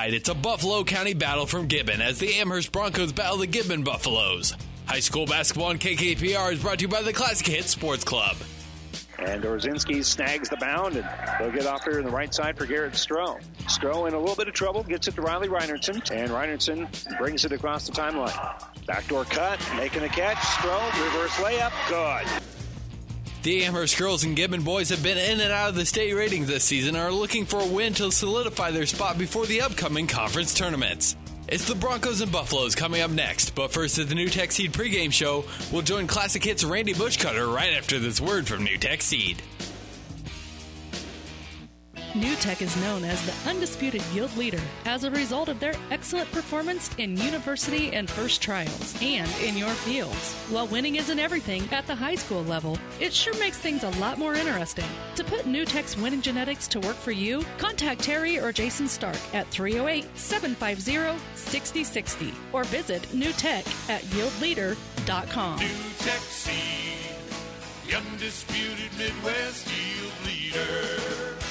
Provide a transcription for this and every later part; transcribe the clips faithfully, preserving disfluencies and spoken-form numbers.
Tonight, it's a Buffalo County battle from Gibbon as the Amherst Broncos battle the Gibbon Buffaloes. High school basketball on K K P R is brought to you by the Classic Hits Sports Club. And Dorzinski snags the bound, and they'll get off here on the right side for Garrett Stroh. Stroh in a little bit of trouble, gets it to Riley Reinertson, and Reinertson brings it across the timeline. Backdoor cut, making a catch, Stroh, reverse layup, good. The Amherst girls and Gibbon boys have been in and out of the state ratings this season and are looking for a win to solidify their spot before the upcoming conference tournaments. It's the Broncos and Buffaloes coming up next, but first at the New Tech Seed pregame show, we'll join Classic Hits Randy Bushcutter right after this word from New Tech Seed. New Tech is known as the undisputed yield leader as a result of their excellent performance in university and first trials and in your fields. While winning isn't everything at the high school level, it sure makes things a lot more interesting. To put New Tech's winning genetics to work for you, contact Terry or Jason Stark at three oh eight, seven five zero, six oh six oh or visit New Tech at yield leader dot com. New Tech Seed, the undisputed Midwest yield leader.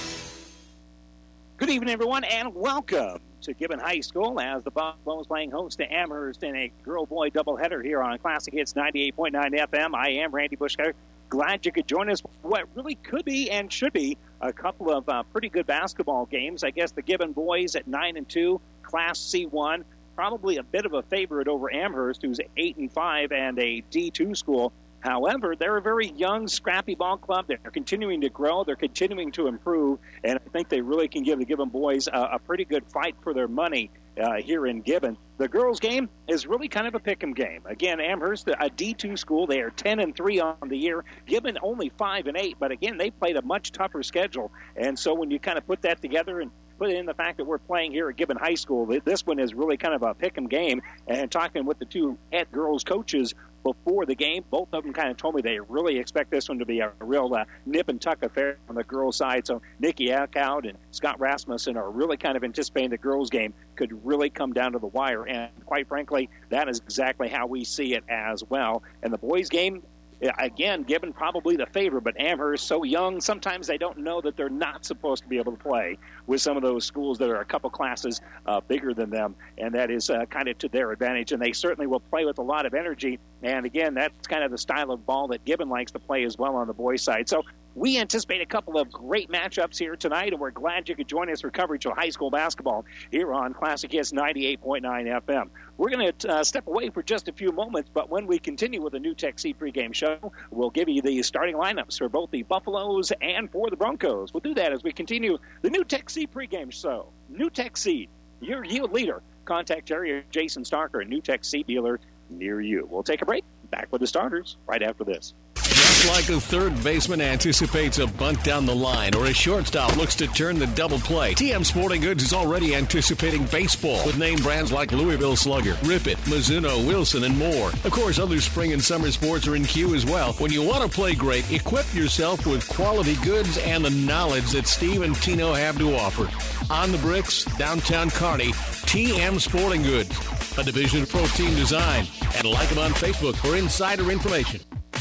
Good evening, everyone, and welcome to Gibbon High School as the Buffaloes playing host to Amherst in a girl-boy doubleheader here on Classic Hits ninety-eight point nine F M. I am Randy Bushcutter. Glad you could join us for what really could be and should be a couple of uh, pretty good basketball games. I guess the Gibbon boys at nine and two, Class C one, probably a bit of a favorite over Amherst, who's eight and five and a D two school. However, they're a very young, scrappy ball club. They're continuing to grow. They're continuing to improve. And I think they really can give the Gibbon boys a, a pretty good fight for their money uh, here in Gibbon. The girls' game is really kind of a pick'em game. Again, Amherst, a D two school. They are ten and three on the year. Gibbon only five and eight. But, again, they played a much tougher schedule. And so when you kind of put that together and put in the fact that we're playing here at Gibbon High School, this one is really kind of a pick'em game. And talking with the two head girls coaches before the game, both of them kind of told me they really expect this one to be a real uh, nip and tuck affair on the girls' side. So Nikki Eckhout and Scott Rasmussen are really kind of anticipating the girls' game could really come down to the wire. And quite frankly, that is exactly how we see it as well. And the boys' game, again, Gibbon probably the favorite, but Amherst so young, sometimes they don't know that they're not supposed to be able to play with some of those schools that are a couple classes uh, bigger than them, and that is uh, kind of to their advantage, and they certainly will play with a lot of energy. And again, that's kind of the style of ball that Gibbon likes to play as well on the boys' side. So we anticipate a couple of great matchups here tonight, and we're glad you could join us for coverage of high school basketball here on Classic Hits ninety-eight point nine F M. We're going to uh, step away for just a few moments, but when we continue with the New Tech Seed pregame show, we'll give you the starting lineups for both the Buffaloes and for the Broncos. We'll do that as we continue the New Tech Seed pregame show. New Tech Seed, your yield leader. Contact Terry or Jason Starker, a New Tech Seed dealer near you. We'll take a break. Back with the starters right after this. Just like a third baseman anticipates a bunt down the line or a shortstop looks to turn the double play, T M Sporting Goods is already anticipating baseball with name brands like Louisville Slugger, Rip It, Mizuno, Wilson, and more. Of course, other spring and summer sports are in queue as well. When you want to play great, equip yourself with quality goods and the knowledge that Steve and Tino have to offer. On the Bricks, downtown Kearney, T M Sporting Goods, a division of Pro Team Design. And like them on Facebook for insider information.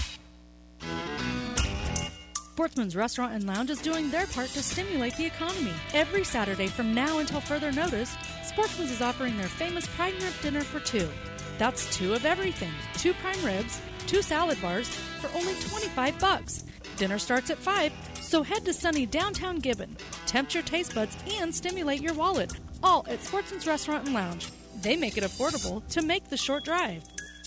Sportsman's Restaurant and Lounge is doing their part to stimulate the economy. Every Saturday from now until further notice, Sportsman's is offering their famous prime rib dinner for two. That's two of everything. Two prime ribs, two salad bars for only twenty-five bucks. Dinner starts at five, so head to sunny downtown Gibbon. Tempt your taste buds and stimulate your wallet. All at Sportsman's Restaurant and Lounge. They make it affordable to make the short drive.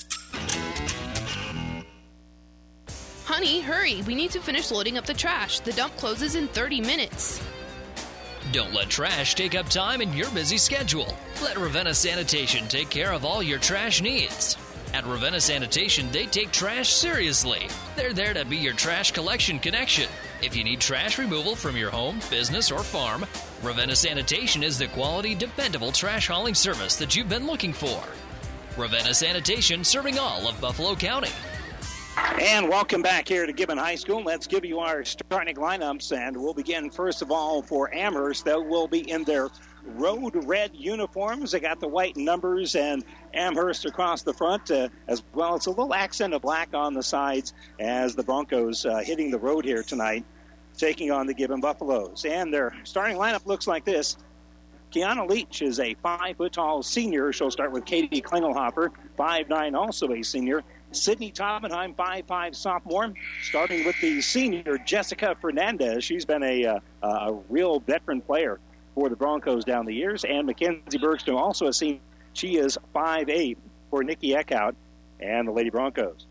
Honey, hurry. We need to finish loading up the trash. The dump closes in thirty minutes. Don't let trash take up time in your busy schedule. Let Ravenna Sanitation take care of all your trash needs. At Ravenna Sanitation, they take trash seriously. They're there to be your trash collection connection. If you need trash removal from your home, business, or farm, Ravenna Sanitation is the quality, dependable trash hauling service that you've been looking for. Ravenna Sanitation, serving all of Buffalo County. And welcome back here to Gibbon High School. Let's give you our starting lineups, and we'll begin first of all for Amherst. They will be in their road red uniforms. They got the white numbers and Amherst across the front, uh, as well as a little accent of black on the sides as the Broncos uh, hitting the road here tonight, taking on the Gibbon Buffaloes. And their starting lineup looks like this. Kiana Leach is a five-foot-tall senior. She'll start with Katie Klingelhofer, five nine, also a senior. Sydney Toppenheim, five five sophomore, starting with the senior Jessica Fernandez. She's been a, uh, a real veteran player for the Broncos down the years. And Mackenzie Bergstrom, also a senior. She is five eight for Nikki Eckhout and the Lady Broncos.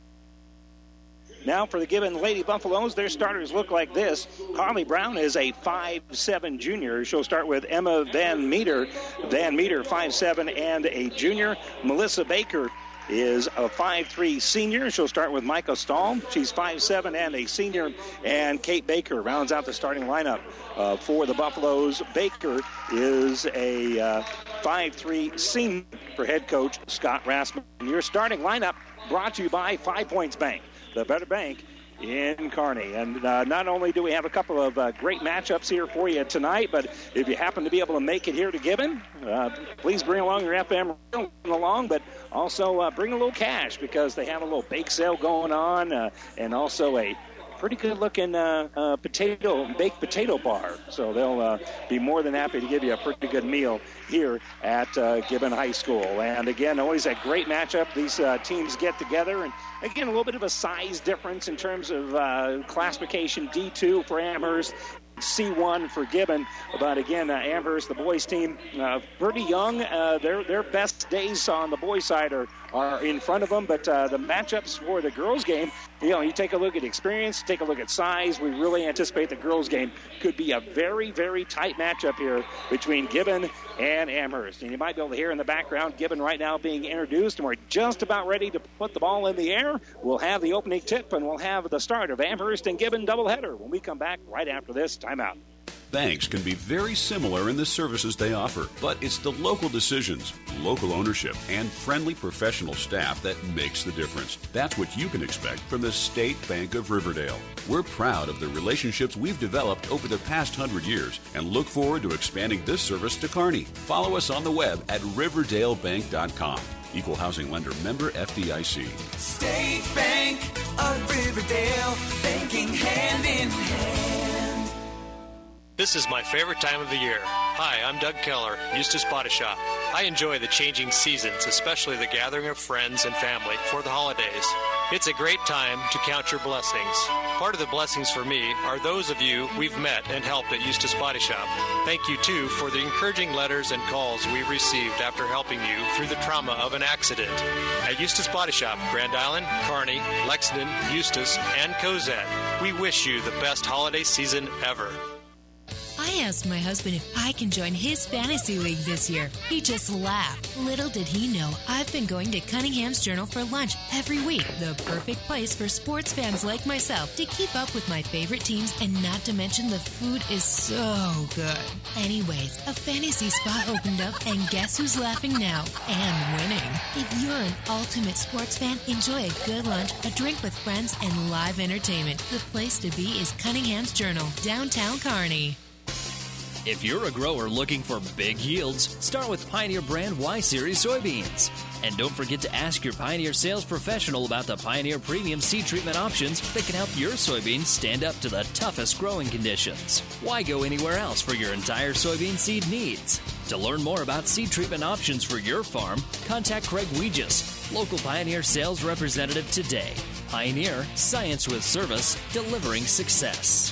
Now for the Gibbon Lady Buffaloes, their starters look like this. Harley Brown is a five seven junior. She'll start with Emma Van Meter. Van Meter, five seven and a junior. Melissa Baker is a five three senior. She'll start with Micah Stahl. She's five seven and a senior. And Kate Baker rounds out the starting lineup uh, for the Buffaloes. Baker is a uh, five three senior for head coach Scott Rasmussen. Your starting lineup brought to you by Five Points Bank, the better bank in Kearney. And uh, not only do we have a couple of uh, great matchups here for you tonight, but if you happen to be able to make it here to Gibbon, uh, please bring along your F M along, but also uh, bring a little cash because they have a little bake sale going on uh, and also a pretty good-looking uh, uh, potato baked potato bar. So they'll uh, be more than happy to give you a pretty good meal here at uh, Gibbon High School. And again, always a great matchup. These uh, teams get together, and again, a little bit of a size difference in terms of uh, classification. D two for Amherst, C one for Gibbon. But again, uh, Amherst, the boys team, uh, pretty young. Uh, their their best days on the boys side are, are in front of them. But uh, the matchups for the girls game, you know, you take a look at experience, take a look at size. We really anticipate the girls game could be a very, very tight matchup here between Gibbon and Amherst. And you might be able to hear in the background Gibbon right now being introduced, and we're just about ready to put the ball in the air. We'll have the opening tip, and we'll have the start of Amherst and Gibbon doubleheader when we come back right after this timeout. Banks can be very similar in the services they offer, but it's the local decisions, local ownership, and friendly professional staff that makes the difference. That's what you can expect from the State Bank of Riverdale. We're proud of the relationships we've developed over the past hundred years and look forward to expanding this service to Kearney. Follow us on the web at riverdale bank dot com. Equal housing lender, member F D I C. State Bank of Riverdale, banking hand in hand. This is my favorite time of the year. Hi, I'm Doug Keller, Eustace Body Shop. I enjoy the changing seasons, especially the gathering of friends and family for the holidays. It's a great time to count your blessings. Part of the blessings for me are those of you we've met and helped at Eustace Body Shop. Thank you, too, for the encouraging letters and calls we've received after helping you through the trauma of an accident. At Eustace Body Shop, Grand Island, Kearney, Lexington, Eustis, and Cozad, we wish you the best holiday season ever. I asked my husband if I can join his fantasy league this year. He just laughed. Little did he know, I've been going to Cunningham's Journal for lunch every week. The perfect place for sports fans like myself to keep up with my favorite teams, and not to mention the food is so good. Anyways, a fantasy spot opened up, and guess who's laughing now and winning? If you're an ultimate sports fan, enjoy a good lunch, a drink with friends, and live entertainment. The place to be is Cunningham's Journal, downtown Kearney. If you're a grower looking for big yields, start with Pioneer brand Y-Series soybeans. And don't forget to ask your Pioneer sales professional about the Pioneer Premium seed treatment options that can help your soybeans stand up to the toughest growing conditions. Why go anywhere else for your entire soybean seed needs? To learn more about seed treatment options for your farm, contact Craig Weegis, local Pioneer sales representative today. Pioneer, science with service, delivering success.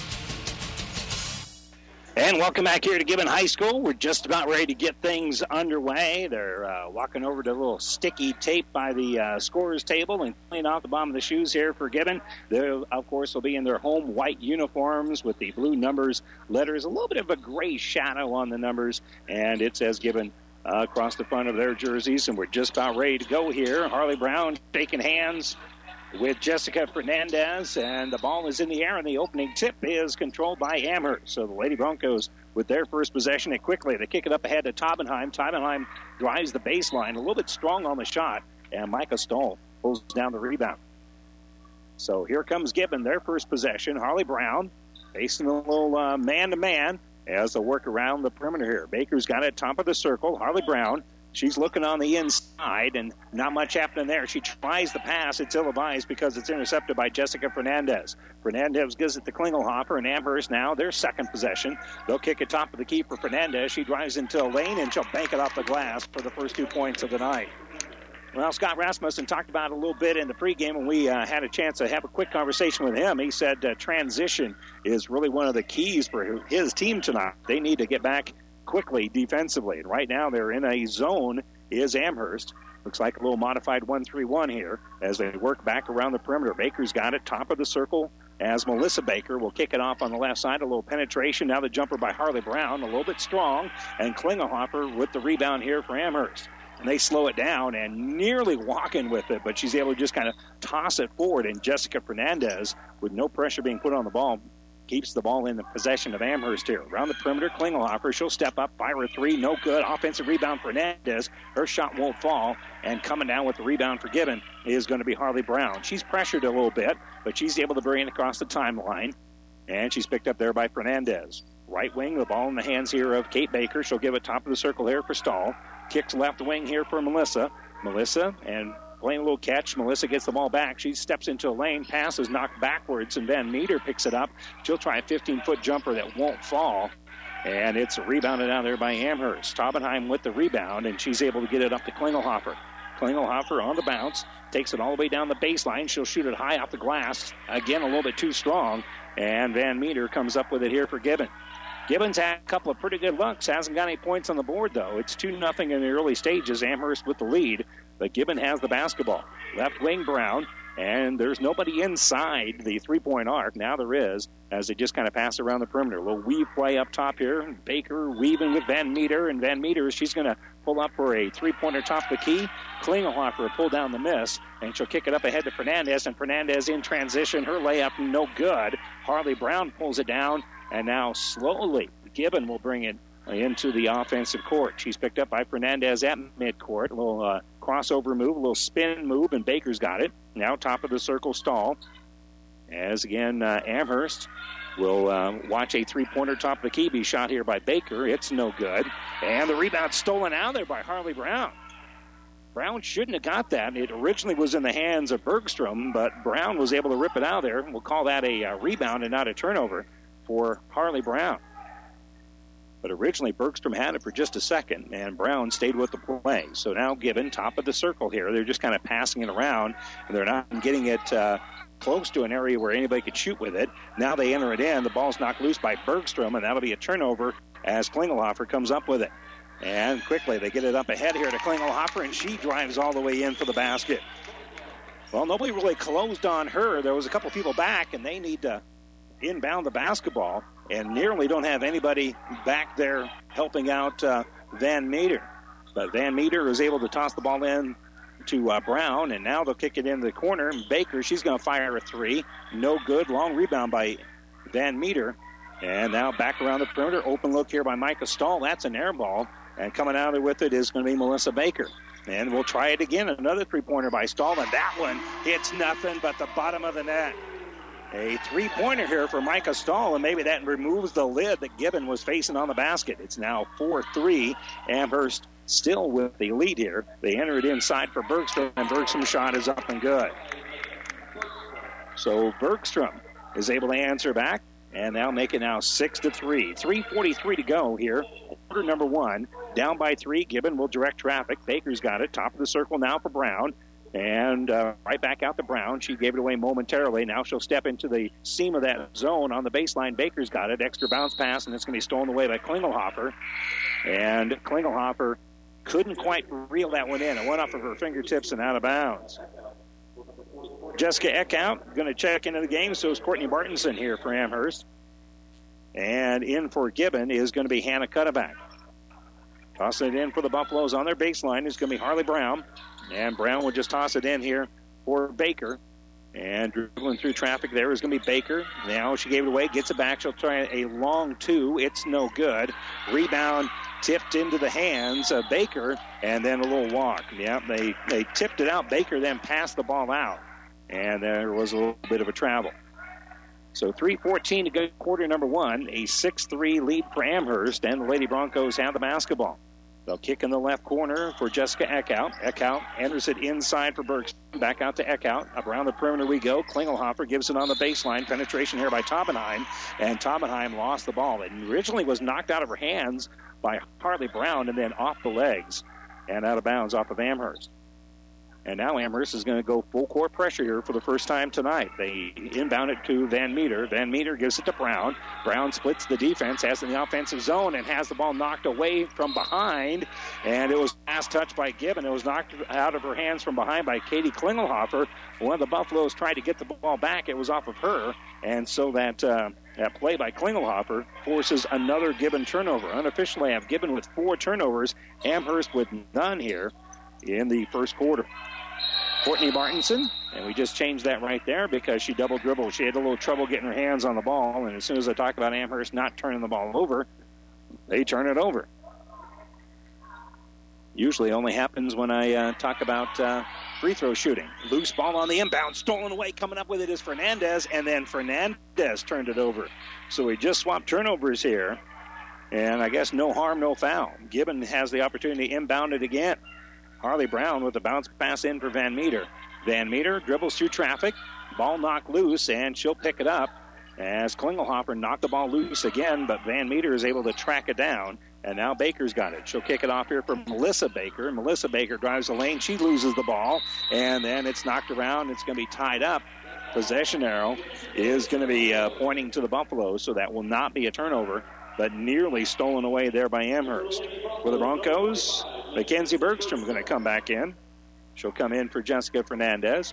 And welcome back here to Gibbon High School. We're just about ready to get things underway. They're uh, walking over to a little sticky tape by the uh, scorer's table and cleaning off the bottom of the shoes here for Gibbon. They, of course, will be in their home white uniforms with the blue numbers, letters, a little bit of a gray shadow on the numbers, and it says Gibbon uh, across the front of their jerseys. And we're just about ready to go here. Harley Brown shaking hands with Jessica Fernandez, and the ball is in the air, and the opening tip is controlled by Amherst. So the Lady Broncos with their first possession, and quickly they kick it up ahead to Taubenheim. Taubenheim drives the baseline, a little bit strong on the shot, and Micah Stoll pulls down the rebound. So here comes Gibbon, their first possession. Harley Brown facing a little uh, man-to-man as they work around the perimeter here. Baker's got it top of the circle. Harley Brown, She's looking on the inside, and not much happening there. She tries the pass. It's ill-advised because it's intercepted by Jessica Fernandez. Fernandez gives it to Klingelhofer, and Amherst now their second possession. They'll kick it top of the key for Fernandez. She drives into a lane, and she'll bank it off the glass for the first two points of the night. Well, Scott Rasmussen talked about it a little bit in the pregame when we uh, had a chance to have a quick conversation with him. He said uh, transition is really one of the keys for his team tonight. They need to get back quickly defensively. And right now they're in a zone is Amherst. Looks like a little modified one three one here as they work back around the perimeter. Baker's got it, top of the circle as Melissa Baker will kick it off on the left side. A little penetration. Now the jumper by Harley Brown, a little bit strong. And Klingelhofer with the rebound here for Amherst. And they slow it down and nearly walking with it, but she's able to just kind of toss it forward. And Jessica Fernandez, with no pressure being put on the ball, keeps the ball in the possession of Amherst here. Around the perimeter, Klingelhofer, she'll step up, fire a three, no good. Offensive rebound, Fernandez. Her shot won't fall, and coming down with the rebound for Gibbon is going to be Harley Brown. She's pressured a little bit, but she's able to bring it across the timeline, and she's picked up there by Fernandez. Right wing, the ball in the hands here of Kate Baker. She'll give it top of the circle here for Stahl. Kicks left wing here for Melissa. Melissa, and playing a little catch. Melissa gets the ball back. She steps into a lane. Pass is knocked backwards, and Van Meter picks it up. She'll try a fifteen-foot jumper that won't fall. And it's rebounded out there by Amherst. Taubenheim with the rebound, and she's able to get it up to Klingelhofer. Klingelhofer on the bounce. Takes it all the way down the baseline. She'll shoot it high off the glass. Again, a little bit too strong. And Van Meter comes up with it here for Gibbon. Gibbons had a couple of pretty good looks. Hasn't got any points on the board, though. It's two nothing in the early stages. Amherst with the lead. But Gibbon has the basketball. Left wing Brown. And there's nobody inside the three-point arc. Now there is, as they just kind of pass around the perimeter. A little weave play up top here. Baker weaving with Van Meter. And Van Meter, she's going to pull up for a three-pointer top of the key. Klingelhofer pull down the miss. And she'll kick it up ahead to Fernandez. And Fernandez in transition. Her layup no good. Harley Brown pulls it down. And now slowly, Gibbon will bring it into the offensive court. She's picked up by Fernandez at midcourt. A little uh, crossover move, a little spin move, and Baker's got it. Now top of the circle, Stahl. As again, uh, Amherst will uh, watch a three-pointer top of the key be shot here by Baker. It's no good. And the rebound stolen out there by Harley Brown. Brown shouldn't have got that. It originally was in the hands of Bergstrom, but Brown was able to rip it out there. We'll call that a uh, rebound and not a turnover for Harley Brown. But originally Bergstrom had it for just a second, and Brown stayed with the play. So now Gibbon, top of the circle here. They're just kind of passing it around, and they're not getting it uh, close to an area where anybody could shoot with it. Now they enter it in. The ball's knocked loose by Bergstrom, and that'll be a turnover as Klingelhofer comes up with it. And quickly they get it up ahead here to Klingelhofer, and she drives all the way in for the basket. Well, nobody really closed on her. There was a couple people back, and they need to inbound the basketball, and nearly don't have anybody back there helping out uh, Van Meter. But Van Meter is able to toss the ball in to uh, Brown, and now they'll kick it into the corner. Baker, she's going to fire a three. No good. Long rebound by Van Meter. And now back around the perimeter. Open look here by Micah Stahl. That's an air ball. And coming out of it with it is going to be Melissa Baker. And we'll try it again. Another three-pointer by Stahl, and that one hits nothing but the bottom of the net. A three-pointer here for Micah Stahl, and maybe that removes the lid that Gibbon was facing on the basket. It's now four three. Amherst still with the lead here. They enter it inside for Bergstrom, and Bergstrom's shot is up and good. So Bergstrom is able to answer back, and now make it now six to three. three forty-three to go here. Quarter number one. Down by three. Gibbon will direct traffic. Baker's got it. Top of the circle now for Brown. And uh, right back out to Brown. She gave it away momentarily. Now she'll step into the seam of that zone on the baseline. Baker's got it. Extra bounce pass, and it's going to be stolen away by Klingelhofer. And Klingelhofer couldn't quite reel that one in. It went off of her fingertips and out of bounds. Jessica Eckhout going to check into the game. So is Courtney Bartonson here for Amherst. And in for Gibbon is going to be Hannah Cutterback. Tossing it in for the Buffaloes on their baseline is going to be Harley Brown. And Brown will just toss it in here for Baker. And dribbling through traffic there is going to be Baker. Now she gave it away, gets it back. She'll try a long two. It's no good. Rebound tipped into the hands of Baker, and then a little walk. Yeah, they, they tipped it out. Baker then passed the ball out, and there was a little bit of a travel. So three fourteen to go, quarter number one. A six three lead for Amherst, and the Lady Broncos have the basketball. They'll kick in the left corner for Jessica Eckhout. Eckhout enters it inside for Bergstrom. Back out to Eckhout. Up around the perimeter we go. Klingelhofer gives it on the baseline. Penetration here by Taubenheim. And Taubenheim lost the ball. It originally was knocked out of her hands by Harley Brown and then off the legs and out of bounds off of Amherst. And now Amherst is going to go full court pressure here for the first time tonight. They inbound it to Van Meter. Van Meter gives it to Brown. Brown splits the defense, has it in the offensive zone, and has the ball knocked away from behind. And it was last touched by Gibbon. It was knocked out of her hands from behind by Katie Klingelhofer. One of the Buffaloes tried to get the ball back. It was off of her. And so that, uh, that play by Klingelhofer forces another Gibbon turnover. Unofficially, I have Gibbon with four turnovers, Amherst with none here in the first quarter. Courtney Martinson, and we just changed that right there because she double dribbled. She had a little trouble getting her hands on the ball, and as soon as I talk about Amherst not turning the ball over, they turn it over. Usually only happens when I uh, talk about uh, free throw shooting. Loose ball on the inbound, stolen away. Coming up with it is Fernandez, and then Fernandez turned it over. So we just swapped turnovers here, and I guess no harm, no foul. Gibbon has the opportunity to inbound it again. Harley Brown with the bounce pass in for Van Meter. Van Meter dribbles through traffic. Ball knocked loose, and she'll pick it up as Klingelhofer knocked the ball loose again, but Van Meter is able to track it down, and now Baker's got it. She'll kick it off here for Melissa Baker. Melissa Baker drives the lane. She loses the ball, and then it's knocked around. It's going to be tied up. Possession arrow is going to be uh, pointing to the Buffaloes, so that will not be a turnover, but nearly stolen away there by Amherst. For the Broncos, Mackenzie Bergstrom going to come back in. She'll come in for Jessica Fernandez.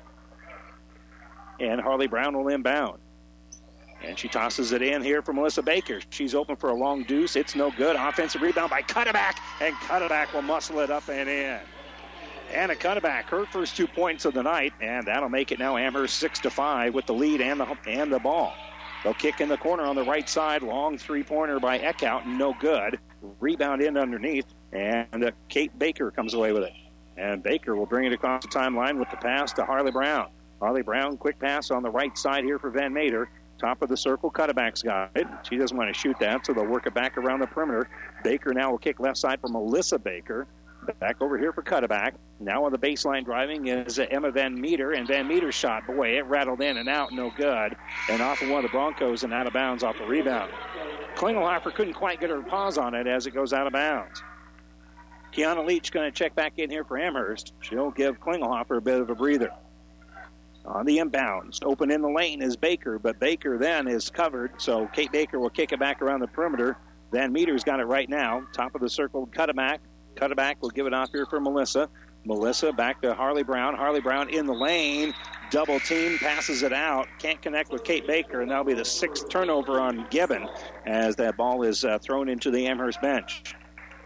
And Harley Brown will inbound. And she tosses it in here for Melissa Baker. She's open for a long deuce. It's no good. Offensive rebound by Cutterback. And Cutterback will muscle it up and in. Anna Cutterback, her first two points of the night. And that'll make it now Amherst six to five with the lead and the, and the ball. They'll kick in the corner on the right side. Long three-pointer by Eckhout. No good. Rebound in underneath. And uh, Kate Baker comes away with it. And Baker will bring it across the timeline with the pass to Harley Brown. Harley Brown, quick pass on the right side here for Van Meter. Top of the circle, Cutterback's got it. She doesn't want to shoot that, so they'll work it back around the perimeter. Baker now will kick left side for Melissa Baker. Back over here for Cutterback. Now on the baseline driving is uh, Emma Van Meter, and Van Meter's shot, boy, it rattled in and out, no good. And off of one of the Broncos and out of bounds off the rebound. Klingelhofer couldn't quite get her paws on it as it goes out of bounds. Kiana Leach going to check back in here for Amherst. She'll give Klingelhofer a bit of a breather. On the inbounds, open in the lane is Baker, but Baker then is covered, so Kate Baker will kick it back around the perimeter. Van Meter's got it right now. Top of the circle, Cutterback. Cutterback will give it off here for Melissa. Melissa back to Harley Brown. Harley Brown in the lane. Double team, passes it out. Can't connect with Kate Baker, and that'll be the sixth turnover on Gibbon as that ball is uh, thrown into the Amherst bench.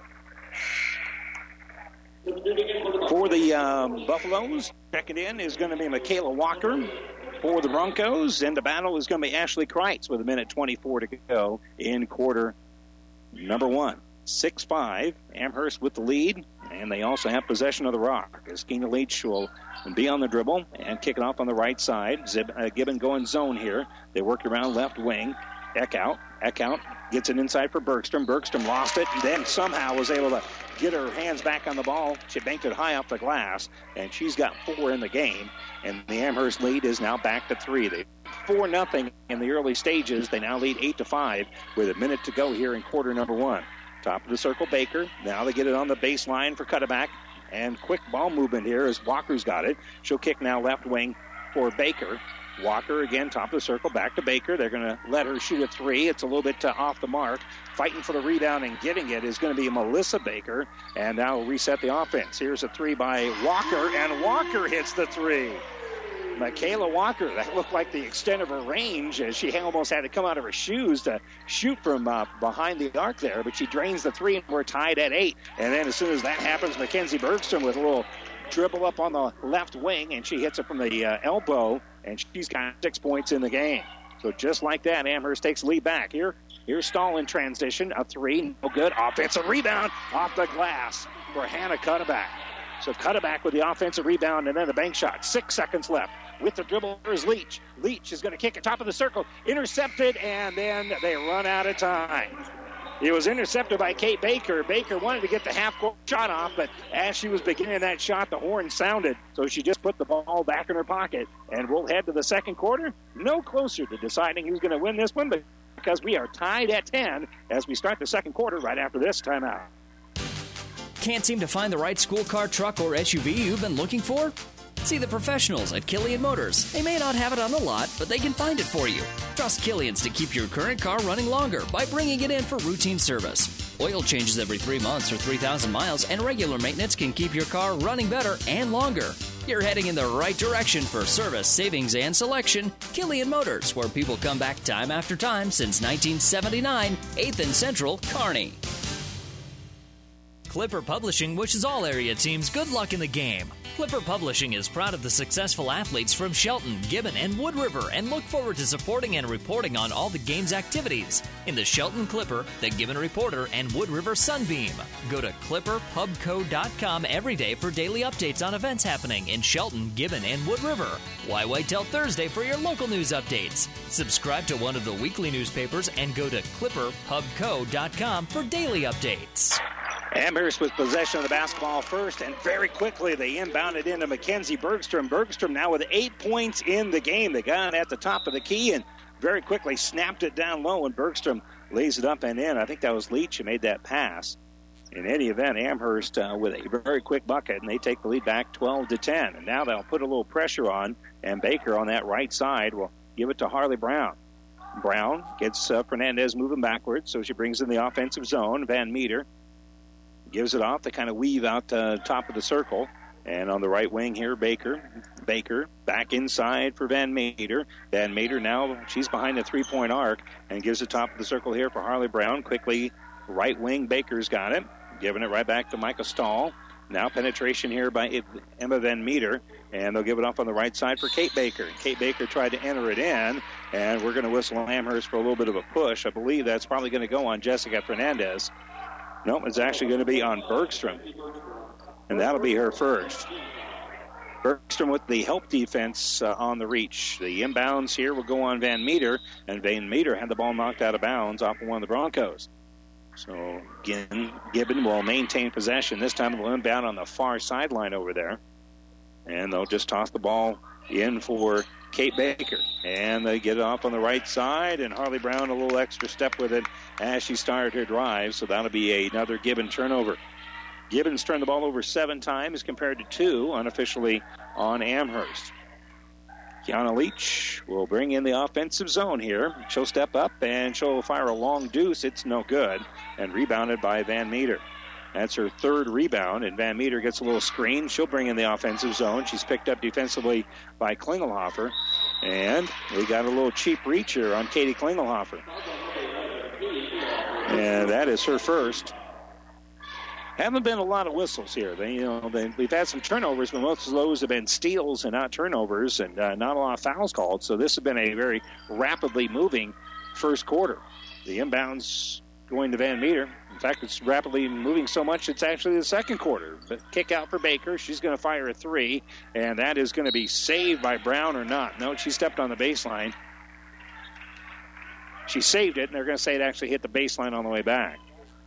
For the um, Buffaloes, checking in is going to be Michaela Walker. For the Broncos, in the battle is going to be Ashley Kreitz with a minute twenty-four to go in quarter number one. six five, Amherst with the lead, and they also have possession of the rock. As Keena Leach will be on the dribble and kick it off on the right side. Zib, uh, Gibbon going zone here. They work around left wing. Eckhout. Eckhout gets it inside for Bergstrom. Bergstrom lost it and then somehow was able to get her hands back on the ball. She banked it high off the glass, and she's got four in the game. And the Amherst lead is now back to three. They four nothing in the early stages. They now lead eight to five with a minute to go here in quarter number one. Top of the circle, Baker. Now they get it on the baseline for Cutterback. And quick ball movement here as Walker's got it. She'll kick now left wing for Baker. Walker again, top of the circle, back to Baker. They're going to let her shoot a three. It's a little bit uh, off the mark. Fighting for the rebound and getting it is going to be Melissa Baker. And now we'll reset the offense. Here's a three by Walker, and Walker hits the three. Michaela Walker, that looked like the extent of her range as she almost had to come out of her shoes to shoot from uh, behind the arc there. But she drains the three, and we're tied at eight. And then as soon as that happens, Mackenzie Bergstrom with a little dribble up on the left wing, and she hits it from the uh, elbow, and she's got six points in the game. So just like that, Amherst takes lead back. Here, here's Stahl in transition. A three, no good. Offensive rebound off the glass for Hannah Cutterback. So Cutterback with the offensive rebound and then the bank shot. Six seconds left. With the dribble, there's Leach. Leach is going to kick it top of the circle. Intercepted, and then they run out of time. It was intercepted by Kate Baker. Baker wanted to get the half-court shot off, but as she was beginning that shot, the horn sounded. So she just put the ball back in her pocket. And we'll head to the second quarter. No closer to deciding who's going to win this one, but because we are tied at ten as we start the second quarter right after this timeout. Can't seem to find the right school car, truck, or S U V you've been looking for? See the professionals at Killian Motors. They may not have it on the lot, but they can find it for you. Trust Killian's to keep your current car running longer by bringing it in for routine service. Oil changes every three months or three thousand miles, and regular maintenance can keep your car running better and longer. You're heading in the right direction for service, savings, and selection. Killian Motors, where people come back time after time since nineteen seventy-nine, eighth and Central, Kearney. Clipper Publishing wishes all area teams good luck in the game. Clipper Publishing is proud of the successful athletes from Shelton, Gibbon, and Wood River and look forward to supporting and reporting on all the game's activities in the Shelton Clipper, the Gibbon Reporter, and Wood River Sunbeam. Go to clipper pub co dot com every day for daily updates on events happening in Shelton, Gibbon, and Wood River. Why wait till Thursday for your local news updates? Subscribe to one of the weekly newspapers and go to clipper pub co dot com for daily updates. Amherst with possession of the basketball first, and very quickly they inbounded into Mackenzie Bergstrom. Bergstrom now with eight points in the game. They got it at the top of the key and very quickly snapped it down low, and Bergstrom lays it up and in. I think that was Leach who made that pass. In any event, Amherst uh, with a very quick bucket, and they take the lead back twelve to ten. And now they'll put a little pressure on, and Baker on that right side will give it to Harley Brown. Brown gets uh, Fernandez moving backwards, so she brings in the offensive zone. Van Meter gives it off. They kind of weave out the uh, top of the circle. And on the right wing here, Baker. Baker back inside for Van Meter. Van Meter now, she's behind the three-point arc and gives the top of the circle here for Harley Brown. Quickly, right wing, Baker's got it. Giving it right back to Micah Stahl. Now penetration here by Emma Van Meter. And they'll give it off on the right side for Kate Baker. Kate Baker tried to enter it in. And we're going to whistle Amherst for a little bit of a push. I believe that's probably going to go on Jessica Fernandez. No, it's actually going to be on Bergstrom, and that'll be her first. Bergstrom with the help defense uh, on the reach. The inbounds here will go on Van Meter, and Van Meter had the ball knocked out of bounds off of one of the Broncos. So again, Gibbon will maintain possession. This time they'll inbound on the far sideline over there, and they'll just toss the ball in for Kate Baker. And they get it off on the right side, and Harley Brown a little extra step with it as she started her drive. So that'll be another Gibbon turnover. Gibbons turned the ball over seven times compared to two unofficially on Amherst. Kiana Leach will bring in the offensive zone here. She'll step up, and she'll fire a long deuce. It's no good, and rebounded by Van Meter. That's her third rebound, and Van Meter gets a little screen. She'll bring in the offensive zone. She's picked up defensively by Klingelhofer, and we got a little cheap reach here on Katie Klingelhofer. And that is her first. Haven't been a lot of whistles here. They, you know, they, we've had some turnovers, but most of those have been steals and not turnovers, and uh, not a lot of fouls called. So this has been a very rapidly moving first quarter. The inbounds going to Van Meter. In fact, it's rapidly moving so much it's actually the second quarter. But kick out for Baker. She's going to fire a three, and that is going to be saved by Brown or not. No, she stepped on the baseline. She saved it, and they're going to say it actually hit the baseline on the way back.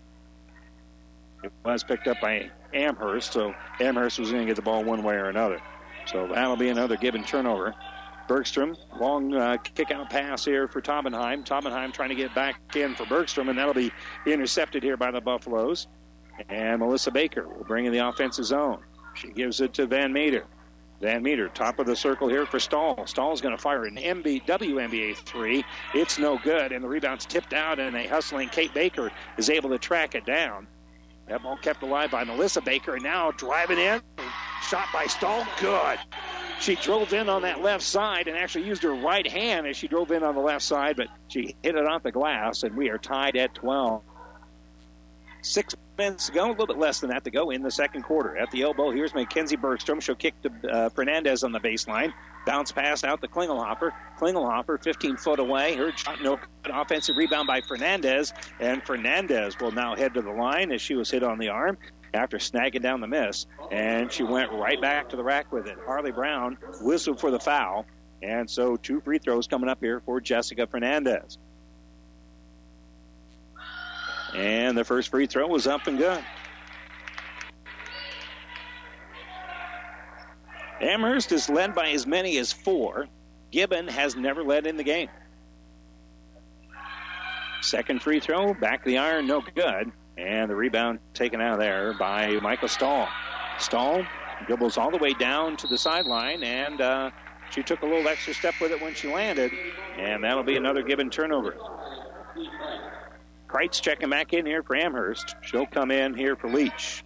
It was picked up by Amherst, so Amherst was going to get the ball one way or another. So that'll be another Gibbon turnover. Bergstrom, long uh, kick-out pass here for Taubenheim. Taubenheim trying to get back in for Bergstrom, and that'll be intercepted here by the Buffaloes. And Melissa Baker will bring in the offensive zone. She gives it to Van Meter. Van Meter, top of the circle here for Stahl. Stahl's going to fire an M B, W N B A three. It's no good, and the rebound's tipped out, and a hustling Kate Baker is able to track it down. That ball kept alive by Melissa Baker, and now driving in. Shot by Stahl, good. She drove in on that left side and actually used her right hand as she drove in on the left side, but she hit it off the glass, and we are tied at twelve. Six minutes to go, a little bit less than that to go in the second quarter. At the elbow, here's Mackenzie Bergstrom. She'll kick to uh, Fernandez on the baseline. Bounce pass out to Klingelhofer. Klingelhofer, fifteen foot away. Her shot, no good. Offensive rebound by Fernandez. And Fernandez will now head to the line as she was hit on the arm after snagging down the miss. And she went right back to the rack with it. Harley Brown whistled for the foul. And so two free throws coming up here for Jessica Fernandez. And the first free throw was up and good. Amherst is led by as many as four. Gibbon has never led in the game. Second free throw, back of the iron, no good. And the rebound taken out of there by Michael Stahl. Stahl dribbles all the way down to the sideline, and uh, she took a little extra step with it when she landed, and that'll be another Gibbon turnover. Kreitz checking back in here for Amherst. She'll come in here for Leach.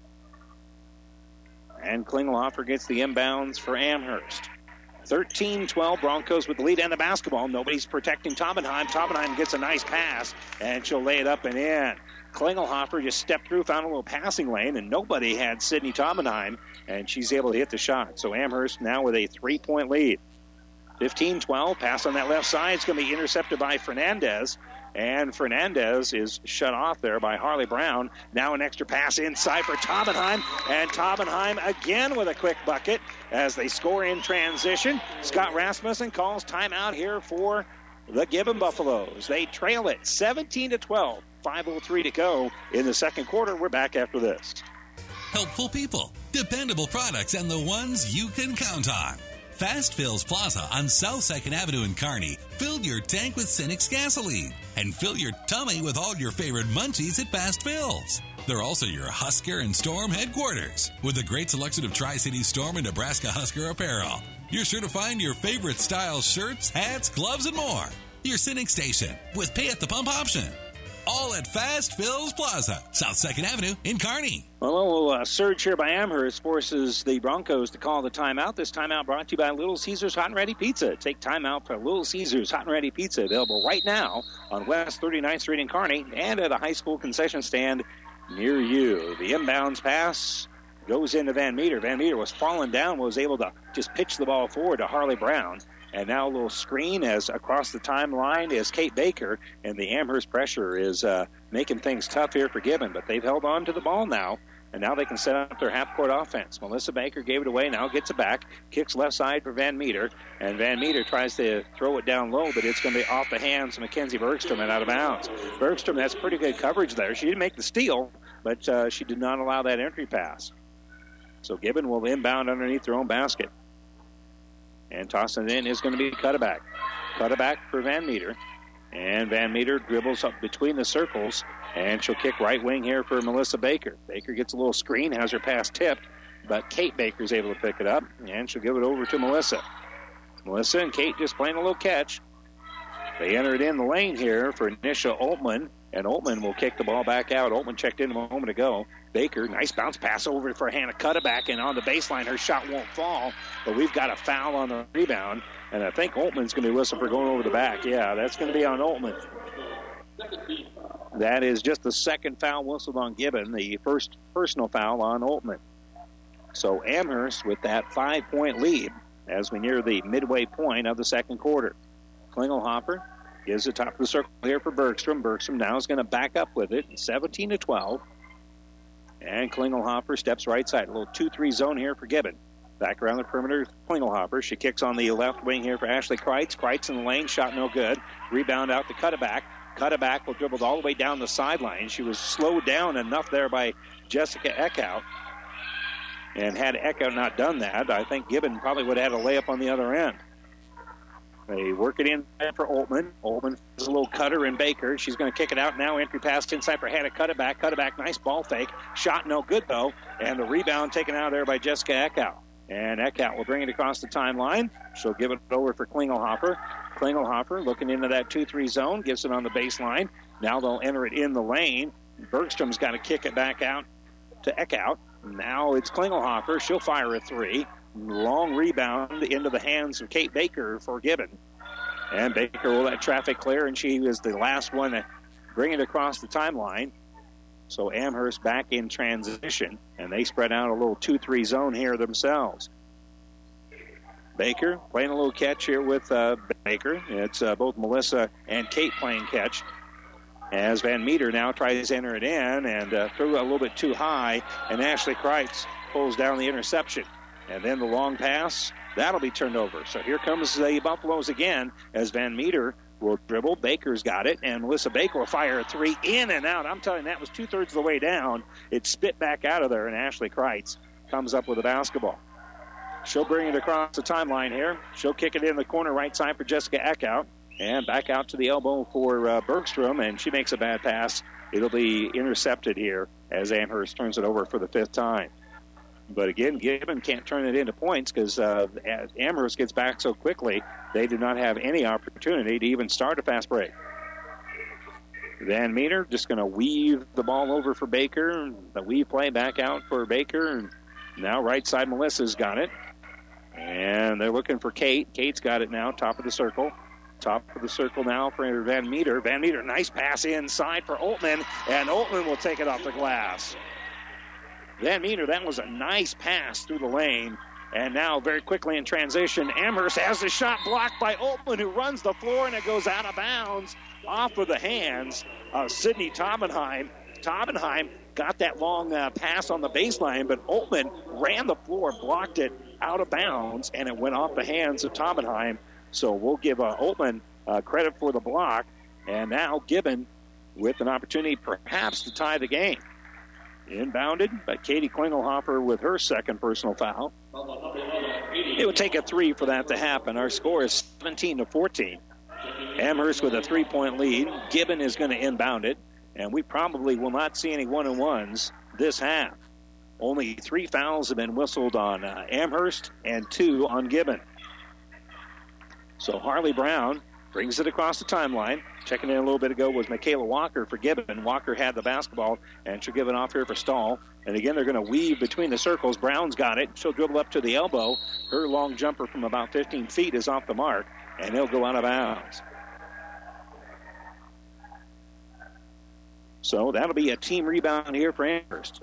And Klingelhofer gets the inbounds for Amherst. thirteen twelve, Broncos with the lead and the basketball. Nobody's protecting Taubenheim. Taubenheim gets a nice pass, and she'll lay it up and in. Klingelhofer just stepped through, found a little passing lane, and nobody had Sydney Taubenheim, and she's able to hit the shot. So Amherst now with a three-point lead. fifteen twelve, pass on that left side. It's going to be intercepted by Fernandez. And Fernandez is shut off there by Harley Brown. Now an extra pass inside for Taubenheim. And Taubenheim again with a quick bucket as they score in transition. Scott Rasmussen calls timeout here for the Gibbon Buffaloes. They trail it seventeen to twelve. five oh three to go in the second quarter. We're back after this. Helpful people, dependable products, and the ones you can count on. Fast Fills Plaza on South second Avenue in Kearney filled your tank with Cenex gasoline and fill your tummy with all your favorite munchies at Fast Fills. They're also your Husker and Storm headquarters with a great selection of Tri-City Storm and Nebraska Husker apparel. You're sure to find your favorite style shirts, hats, gloves, and more. Your Cenex station with pay at the pump option. All at Fast Fills Plaza, South second Avenue in Kearney. Well, a little uh, surge here by Amherst forces the Broncos to call the timeout. This timeout brought to you by Little Caesars Hot and Ready Pizza. Take timeout for Little Caesars Hot and Ready Pizza, available right now on West thirty-ninth Street in Kearney and at a high school concession stand near you. The inbounds pass goes into Van Meter. Van Meter was falling down, was able to just pitch the ball forward to Harley Brown. And now a little screen as across the timeline is Kate Baker, and the Amherst pressure is uh, making things tough here for Gibbon, but they've held on to the ball now, and now they can set up their half-court offense. Melissa Baker gave it away, now gets it back, kicks left side for Van Meter, and Van Meter tries to throw it down low, but it's going to be off the hands of Mackenzie Bergstrom and out of bounds. Bergstrom has pretty good coverage there. She didn't make the steal, but uh, she did not allow that entry pass. So Gibbon will inbound underneath their own basket. And tossing it in is going to be Cutterback. Cutterback for Van Meter. And Van Meter dribbles up between the circles. And she'll kick right wing here for Melissa Baker. Baker gets a little screen, has her pass tipped. But Kate Baker's able to pick it up. And she'll give it over to Melissa. Melissa and Kate just playing a little catch. They enter it in the lane here for Nisha Altman. And Altman will kick the ball back out. Altman checked in a moment ago. Baker, nice bounce pass over for Hannah Cutterback, and on the baseline, her shot won't fall. But we've got a foul on the rebound, and I think Altman's going to be whistled for going over the back. Yeah, that's going to be on Altman. That is just the second foul whistled on Gibbon, the first personal foul on Altman. So Amherst with that five-point lead as we near the midway point of the second quarter. Klingelhofer gives the top of the circle here for Bergstrom. Bergstrom now is going to back up with it, seventeen to twelve. And Klingelhofer steps right side. A little two three zone here for Gibbon. Back around the perimeter, Klingelhofer. She kicks on the left wing here for Ashley Kreitz. Kreitz in the lane, shot no good. Rebound out to Cutterback. Cutterback will dribble all the way down the sideline. She was slowed down enough there by Jessica Eckhout. And had Eckhout not done that, I think Gibbon probably would have had a layup on the other end. They work it in for Altman. Altman is a little cutter in Baker. She's going to kick it out now. Entry pass inside for Hannah Cutterback. Cutterback, nice ball fake. Shot no good, though. And the rebound taken out there by Jessica Eckhout. And Eckhout will bring it across the timeline. She'll give it over for Klingelhofer. Klingelhofer looking into that two three zone. Gives it on the baseline. Now they'll enter it in the lane. Bergstrom's got to kick it back out to Eckhout. Now it's Klingelhofer. She'll fire a three. Long rebound into the hands of Kate Baker for Gibbon. And Baker will let traffic clear, and she was the last one to bring it across the timeline. So Amherst back in transition, and they spread out a little two three zone here themselves. Baker playing a little catch here with uh, Baker. It's uh, both Melissa and Kate playing catch. As Van Meter now tries to enter it in and uh, threw it a little bit too high, and Ashley Kreitz pulls down the interception. And then the long pass, that'll be turned over. So here comes the Buffaloes again as Van Meter will dribble. Baker's got it, and Melissa Baker will fire a three in and out. I'm telling you, that was two-thirds of the way down. It spit back out of there, and Ashley Kreitz comes up with the basketball. She'll bring it across the timeline here. She'll kick it in the corner right side for Jessica Eckhout, and back out to the elbow for uh, Bergstrom, and she makes a bad pass. It'll be intercepted here as Amherst turns it over for the fifth time. But again, Gibbon can't turn it into points because uh, Amherst gets back so quickly, they did not have any opportunity to even start a fast break. Van Meter just going to weave the ball over for Baker. The weave play back out for Baker. And now right side Melissa's got it. And they're looking for Kate. Kate's got it now, top of the circle. Top of the circle now for Van Meter. Van Meter, nice pass inside for Oltman, and Oltman will take it off the glass. Van Meter, that was a nice pass through the lane. And now very quickly in transition, Amherst has the shot blocked by Oltman, who runs the floor, and it goes out of bounds off of the hands of Sydney Taubenheim. Taubenheim got that long uh, pass on the baseline, but Oltman ran the floor, blocked it out of bounds, and it went off the hands of Taubenheim. So we'll give uh, Oltman uh, credit for the block. And now Gibbon with an opportunity perhaps to tie the game. Inbounded, but Katie Klingelhofer with her second personal foul. It would take a three for that to happen. Our score is seventeen to fourteen. Amherst with a three-point lead. Gibbon is going to inbound it, and we probably will not see any one-and-ones this half. Only three fouls have been whistled on uh, Amherst and two on Gibbon. So Harley Brown brings it across the timeline. Checking in a little bit ago was Michaela Walker for Gibbon. Walker had the basketball, and she'll give it off here for Stahl. And again, they're going to weave between the circles. Brown's got it. She'll dribble up to the elbow. Her long jumper from about fifteen feet is off the mark, and they'll go out of bounds. So that'll be a team rebound here for Amherst.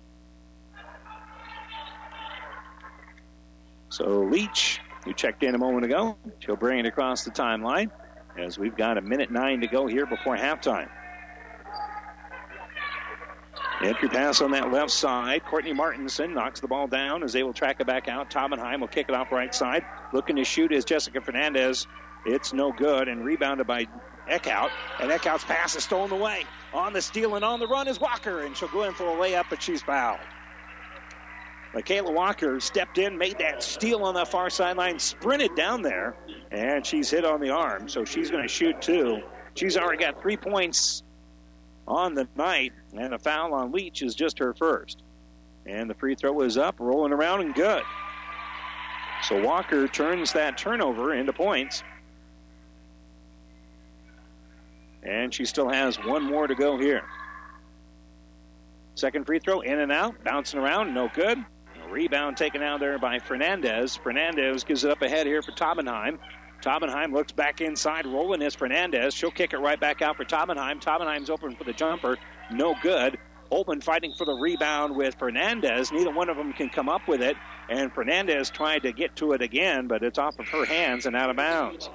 So Leach, who checked in a moment ago, she'll bring it across the timeline as we've got a minute nine to go here before halftime. Entry pass on that left side. Courtney Martinson knocks the ball down as they will track it back out. Taubenheim will kick it off right side. Looking to shoot is Jessica Fernandez. It's no good, and rebounded by Eckhout. And Eckhout's pass is stolen away. On the steal and on the run is Walker, and she'll go in for a layup, but she's fouled. Michaela Walker stepped in, made that steal on the far sideline, sprinted down there, and she's hit on the arm, so she's going to shoot two. She's already got three points on the night, and a foul on Leach is just her first. And the free throw is up, rolling around, and good. So Walker turns that turnover into points. And she still has one more to go here. Second free throw, in and out, bouncing around, no good. Rebound taken out there by Fernandez. Fernandez gives it up ahead here for Taubenheim. Taubenheim looks back inside. Rolling is Fernandez. She'll kick it right back out for Taubenheim. Taubenheim's open for the jumper. No good. Oltman fighting for the rebound with Fernandez. Neither one of them can come up with it. And Fernandez tried to get to it again, but it's off of her hands and out of bounds.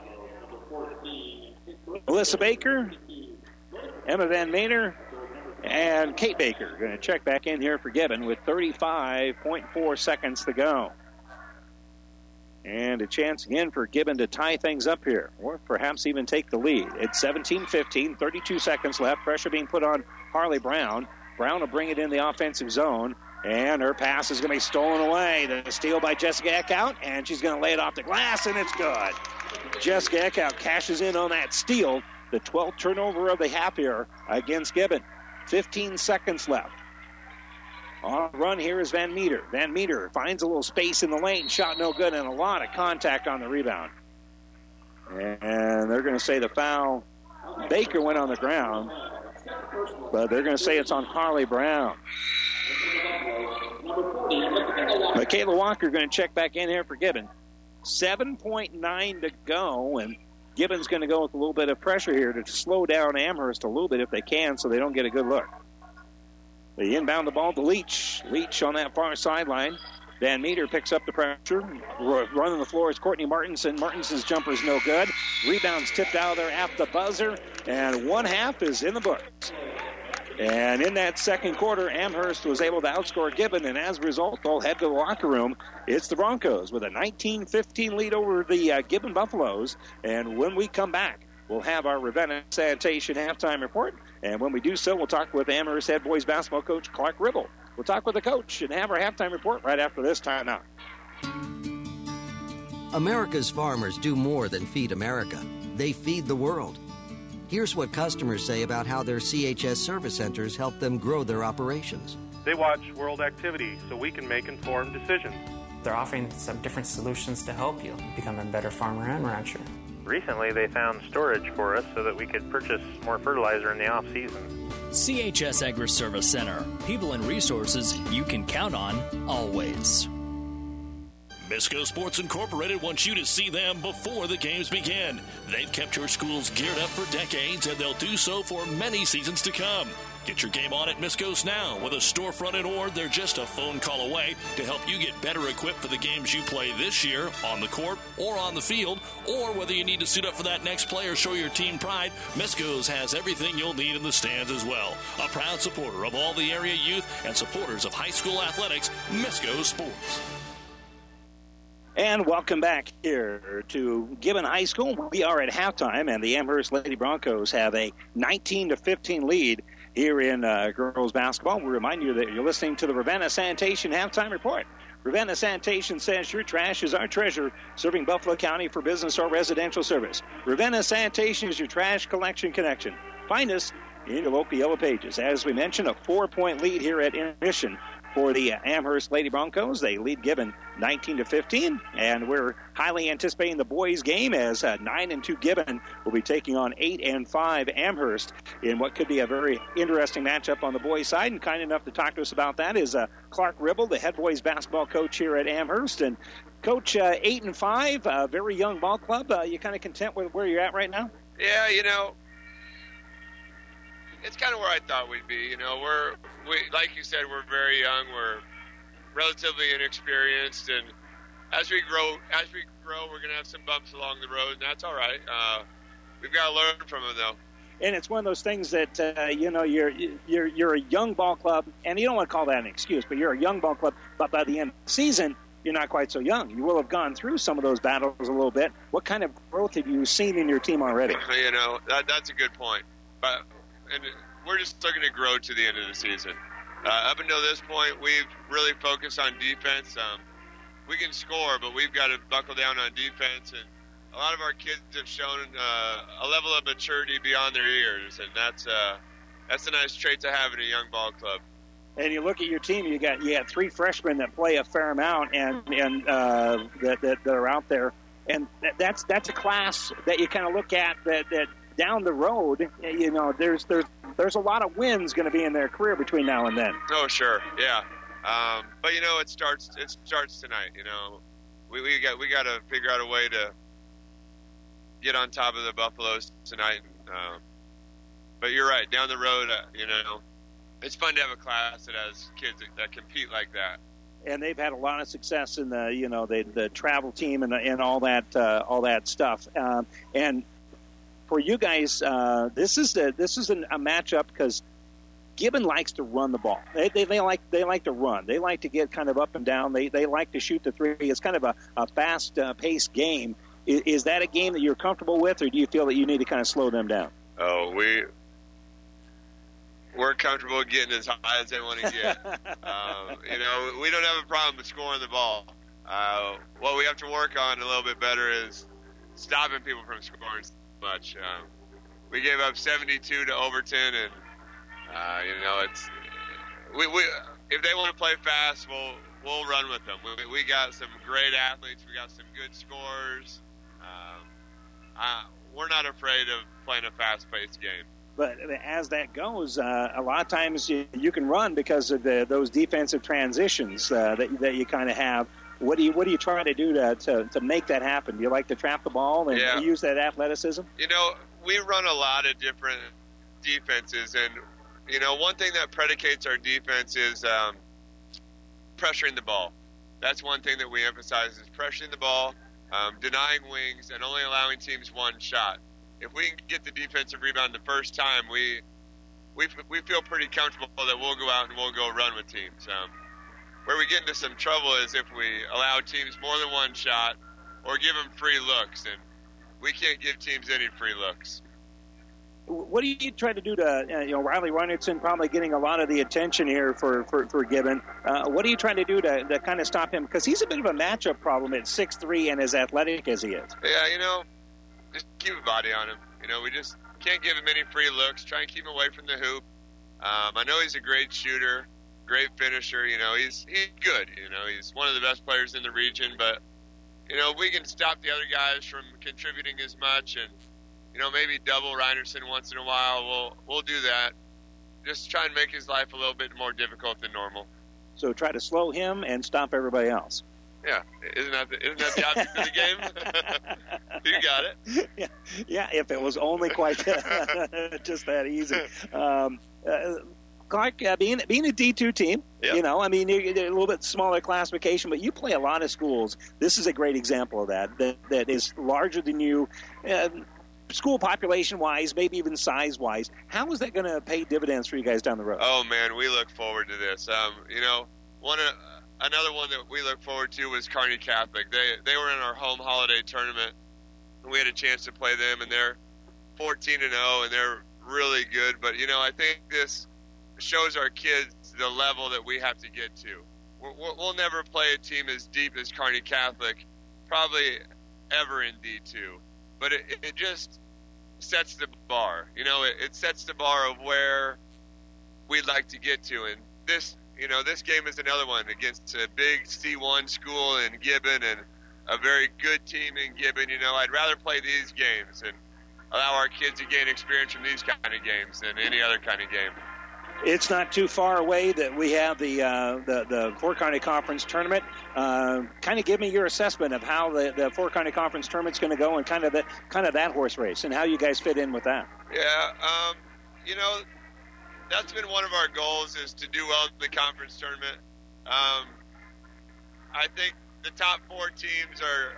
Melissa Baker, Emma Van Meter, and Kate Baker going to check back in here for Gibbon with thirty-five point four seconds to go. And a chance again for Gibbon to tie things up here, or perhaps even take the lead. It's seventeen fifteen, thirty-two seconds left. Pressure being put on Harley Brown. Brown will bring it in the offensive zone, and her pass is going to be stolen away. The steal by Jessica Eckhout, and she's going to lay it off the glass, and it's good. Jessica Eckhout cashes in on that steal, the twelfth turnover of the half here against Gibbon. fifteen seconds left. On a run here is Van Meter. Van Meter finds a little space in the lane. Shot no good, and a lot of contact on the rebound. And they're going to say the foul. Baker went on the ground, but they're going to say it's on Harley Brown. Michaela Walker going to check back in here for Gibbon. seven point nine to go, and Gibbon's going to go with a little bit of pressure here to slow down Amherst a little bit if they can so they don't get a good look. They inbound the ball to Leach. Leach on that far sideline. Van Meter picks up the pressure. Running the floor is Courtney Martinson. Martinson's jumper is no good. Rebounds tipped out of there at the buzzer, and one half is in the books. And in that second quarter, Amherst was able to outscore Gibbon, and as a result, they'll head to the locker room. It's the Broncos with a nineteen fifteen lead over the uh, Gibbon Buffaloes. And when we come back, we'll have our Ravenna Sanitation halftime report. And when we do so, we'll talk with Amherst head boys basketball coach Clark Ribble. We'll talk with the coach and have our halftime report right after this timeout. America's farmers do more than feed America. They feed the world. Here's what customers say about how their C H S service centers help them grow their operations. They watch world activity so we can make informed decisions. They're offering some different solutions to help you become a better farmer and rancher. Recently, they found storage for us so that we could purchase more fertilizer in the off-season. C H S Agri-Service Center. People and resources you can count on always. Misco Sports Incorporated wants you to see them before the games begin. They've kept your schools geared up for decades, and they'll do so for many seasons to come. Get your game on at Misco's now. With a storefront in Ord, they're just a phone call away to help you get better equipped for the games you play this year on the court or on the field, or whether you need to suit up for that next play or show your team pride, Misco's has everything you'll need in the stands as well. A proud supporter of all the area youth and supporters of high school athletics, Misco Sports. And welcome back here to Gibbon High School. We are at halftime, and the Amherst Lady Broncos have a nineteen to fifteen lead here in uh, girls basketball. We remind you that you're listening to the Ravenna Sanitation Halftime Report. Ravenna Sanitation says your trash is our treasure, serving Buffalo County for business or residential service. Ravenna Sanitation is your trash collection connection. Find us in your local Yellow Pages. As we mentioned, a four-point lead here at intermission for the Amherst Lady Broncos. They lead Gibbon nineteen to fifteen, and we're highly anticipating the boys' game as uh, nine and two Gibbon will be taking on eight and five Amherst in what could be a very interesting matchup on the boys' side. And kind enough to talk to us about that is uh, Clark Ribble, the head boys basketball coach here at Amherst. And Coach, uh, eight and five, uh, very young ball club. Uh, you kind of content with where you're at right now? Yeah, you know, it's kind of where I thought we'd be. You know, we're we like you said, we're very young. We're relatively inexperienced, and as we grow, as we grow, we're gonna have some bumps along the road, and that's all right. Uh, we've got to learn from them, though. And it's one of those things that uh, you know you're you're you're a young ball club, and you don't want to call that an excuse, but you're a young ball club. But by the end of the season, you're not quite so young. You will have gone through some of those battles a little bit. What kind of growth have you seen in your team already? You know, that, that's a good point. But and we're just looking to grow to the end of the season. Uh, up until this point, we've really focused on defense. Um, we can score, but we've got to buckle down on defense. And a lot of our kids have shown uh, a level of maturity beyond their years, and that's uh, that's a nice trait to have in a young ball club. And you look at your team, you got you got three freshmen that play a fair amount, and and uh, that, that that are out there, and that, that's that's a class that you kind of look at that that. Down the road, you know, there's there's there's a lot of wins going to be in their career between now and then. Oh, sure, yeah. Um, but you know, it starts it starts tonight. You know, we we got we got to figure out a way to get on top of the Buffaloes tonight. Um, but you're right. Down the road, uh, you know, it's fun to have a class that has kids that, that compete like that. And they've had a lot of success in the you know the the travel team and the, and all that uh, all that stuff. Um, and for you guys, uh, this is the, this is an, a matchup because Gibbon likes to run the ball. They, they they like they like to run. They like to get kind of up and down. They they like to shoot the three. It's kind of a, a fast uh, paced game. Is, is that a game that you're comfortable with, or do you feel that you need to kind of slow them down? Oh, we we're comfortable getting as high as they want to get. um, you know, we don't have a problem with scoring the ball. Uh, what we have to work on a little bit better is stopping people from scoring much. Um, we gave up seventy-two to Overton, and uh, you know, it's we, we if they want to play fast, we'll we'll run with them. We, we got some great athletes. We got some good scorers. Um, uh, we're not afraid of playing a fast-paced game. But as that goes, uh, a lot of times you, you can run because of the, those defensive transitions uh, that that you kind of have. What do you what do you try to do to, to to make that happen? Do you like to trap the ball and yeah. use that athleticism? You know, we run a lot of different defenses, and you know, one thing that predicates our defense is um, pressuring the ball. That's one thing that we emphasize is pressuring the ball, um, denying wings, and only allowing teams one shot. If we can get the defensive rebound the first time, we we we feel pretty comfortable that we'll go out and we'll go run with teams. Um, Where we get into some trouble is if we allow teams more than one shot or give them free looks. And we can't give teams any free looks. What do you try to do to, uh, you know, Riley Reinertson probably getting a lot of the attention here for, for, for Gibbon. Uh, what are you trying to do to, to kind of stop him? Because he's a bit of a matchup problem at six three and as athletic as he is. Yeah, you know, just keep a body on him. You know, we just can't give him any free looks. Try and keep him away from the hoop. Um, I know he's a great shooter, great finisher. You know, he's he's good. You know, he's one of the best players in the region. But, you know, if we can stop the other guys from contributing as much and, you know, maybe double Reinertson once in a while, we'll we'll do that. Just try and make his life a little bit more difficult than normal. So try to slow him and stop everybody else. Yeah, isn't that the, isn't that the object of the game? You got it. Yeah, yeah. If it was only quite just that easy. Um, uh, Clark, uh, being being a D two team, yeah. you know, I mean, you're, you're a little bit smaller classification, but you play a lot of schools. This is a great example of that. That that is larger than you. Uh, School population-wise, maybe even size-wise, how is that going to pay dividends for you guys down the road? Oh man, we look forward to this. Um, you know, one uh, another one that we look forward to was Kearney Catholic. They they were in our home holiday tournament. We had a chance to play them, and they're fourteen and oh, and they're really good. But you know, I think this shows our kids the level that we have to get to. We'll, we'll never play a team as deep as Kearney Catholic, probably ever in D two. But it, it just sets the bar. You know, it, it sets the bar of where we'd like to get to. And this, you know, this game is another one against a big C one school in Gibbon and a very good team in Gibbon. You know, I'd rather play these games and allow our kids to gain experience from these kind of games than any other kind of game. It's not too far away that we have the uh, the, the Fort Kearney Conference Tournament. Uh, kind of give me your assessment of how the, the Fort Kearney Conference Tournament's going to go and kind of the, kind of that horse race and how you guys fit in with that. Yeah, um, you know, that's been one of our goals is to do well in the conference tournament. Um, I think the top four teams are,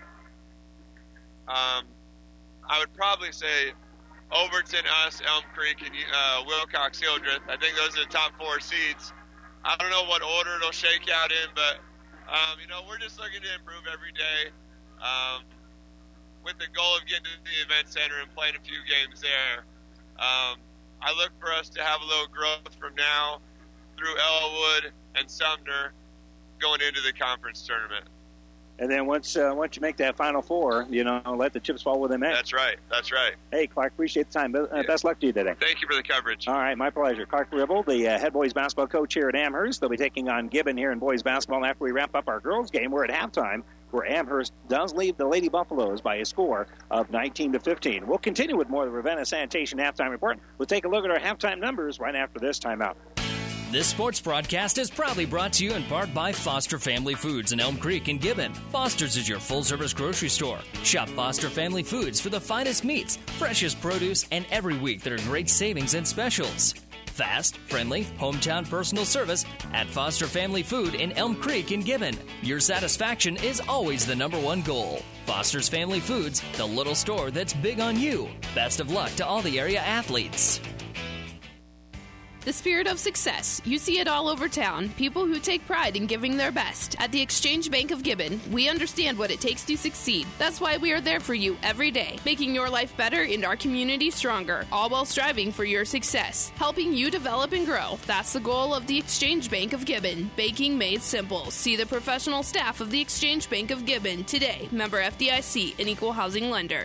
um, I would probably say, Overton, us, Elm Creek, and uh, Wilcox Hildreth. I think those are the top four seeds. I don't know what order it'll shake out in, but, um, you know, we're just looking to improve every day um, with the goal of getting to the event center and playing a few games there. Um, I look for us to have a little growth from now through Elwood and Sumner going into the conference tournament. And then once uh, once you make that Final Four, you know, let the chips fall where they may. That's right. That's right. Hey, Clark, appreciate the time. Uh, yeah. Best luck to you today. Thank you for the coverage. All right, my pleasure. Clark Ribble, the uh, head boys basketball coach here at Amherst. They'll be taking on Gibbon here in boys basketball after we wrap up our girls game. We're at halftime, where Amherst does leave the Lady Buffaloes by a score of nineteen to fifteen. We'll continue with more of the Ravenna Sanitation halftime report. We'll take a look at our halftime numbers right after this timeout. This sports broadcast is proudly brought to you in part by Foster Family Foods in Elm Creek and Gibbon. Foster's is your full-service grocery store. Shop Foster Family Foods for the finest meats, freshest produce, and every week there are great savings and specials. Fast, friendly, hometown personal service at Foster Family Food in Elm Creek and Gibbon. Your satisfaction is always the number one goal. Foster's Family Foods, the little store that's big on you. Best of luck to all the area athletes. The spirit of success. You see it all over town. People who take pride in giving their best. At the Exchange Bank of Gibbon, we understand what it takes to succeed. That's why we are there for you every day, making your life better and our community stronger, all while striving for your success. Helping you develop and grow. That's the goal of the Exchange Bank of Gibbon. Banking made simple. See the professional staff of the Exchange Bank of Gibbon today. Member F D I C, an equal housing lender.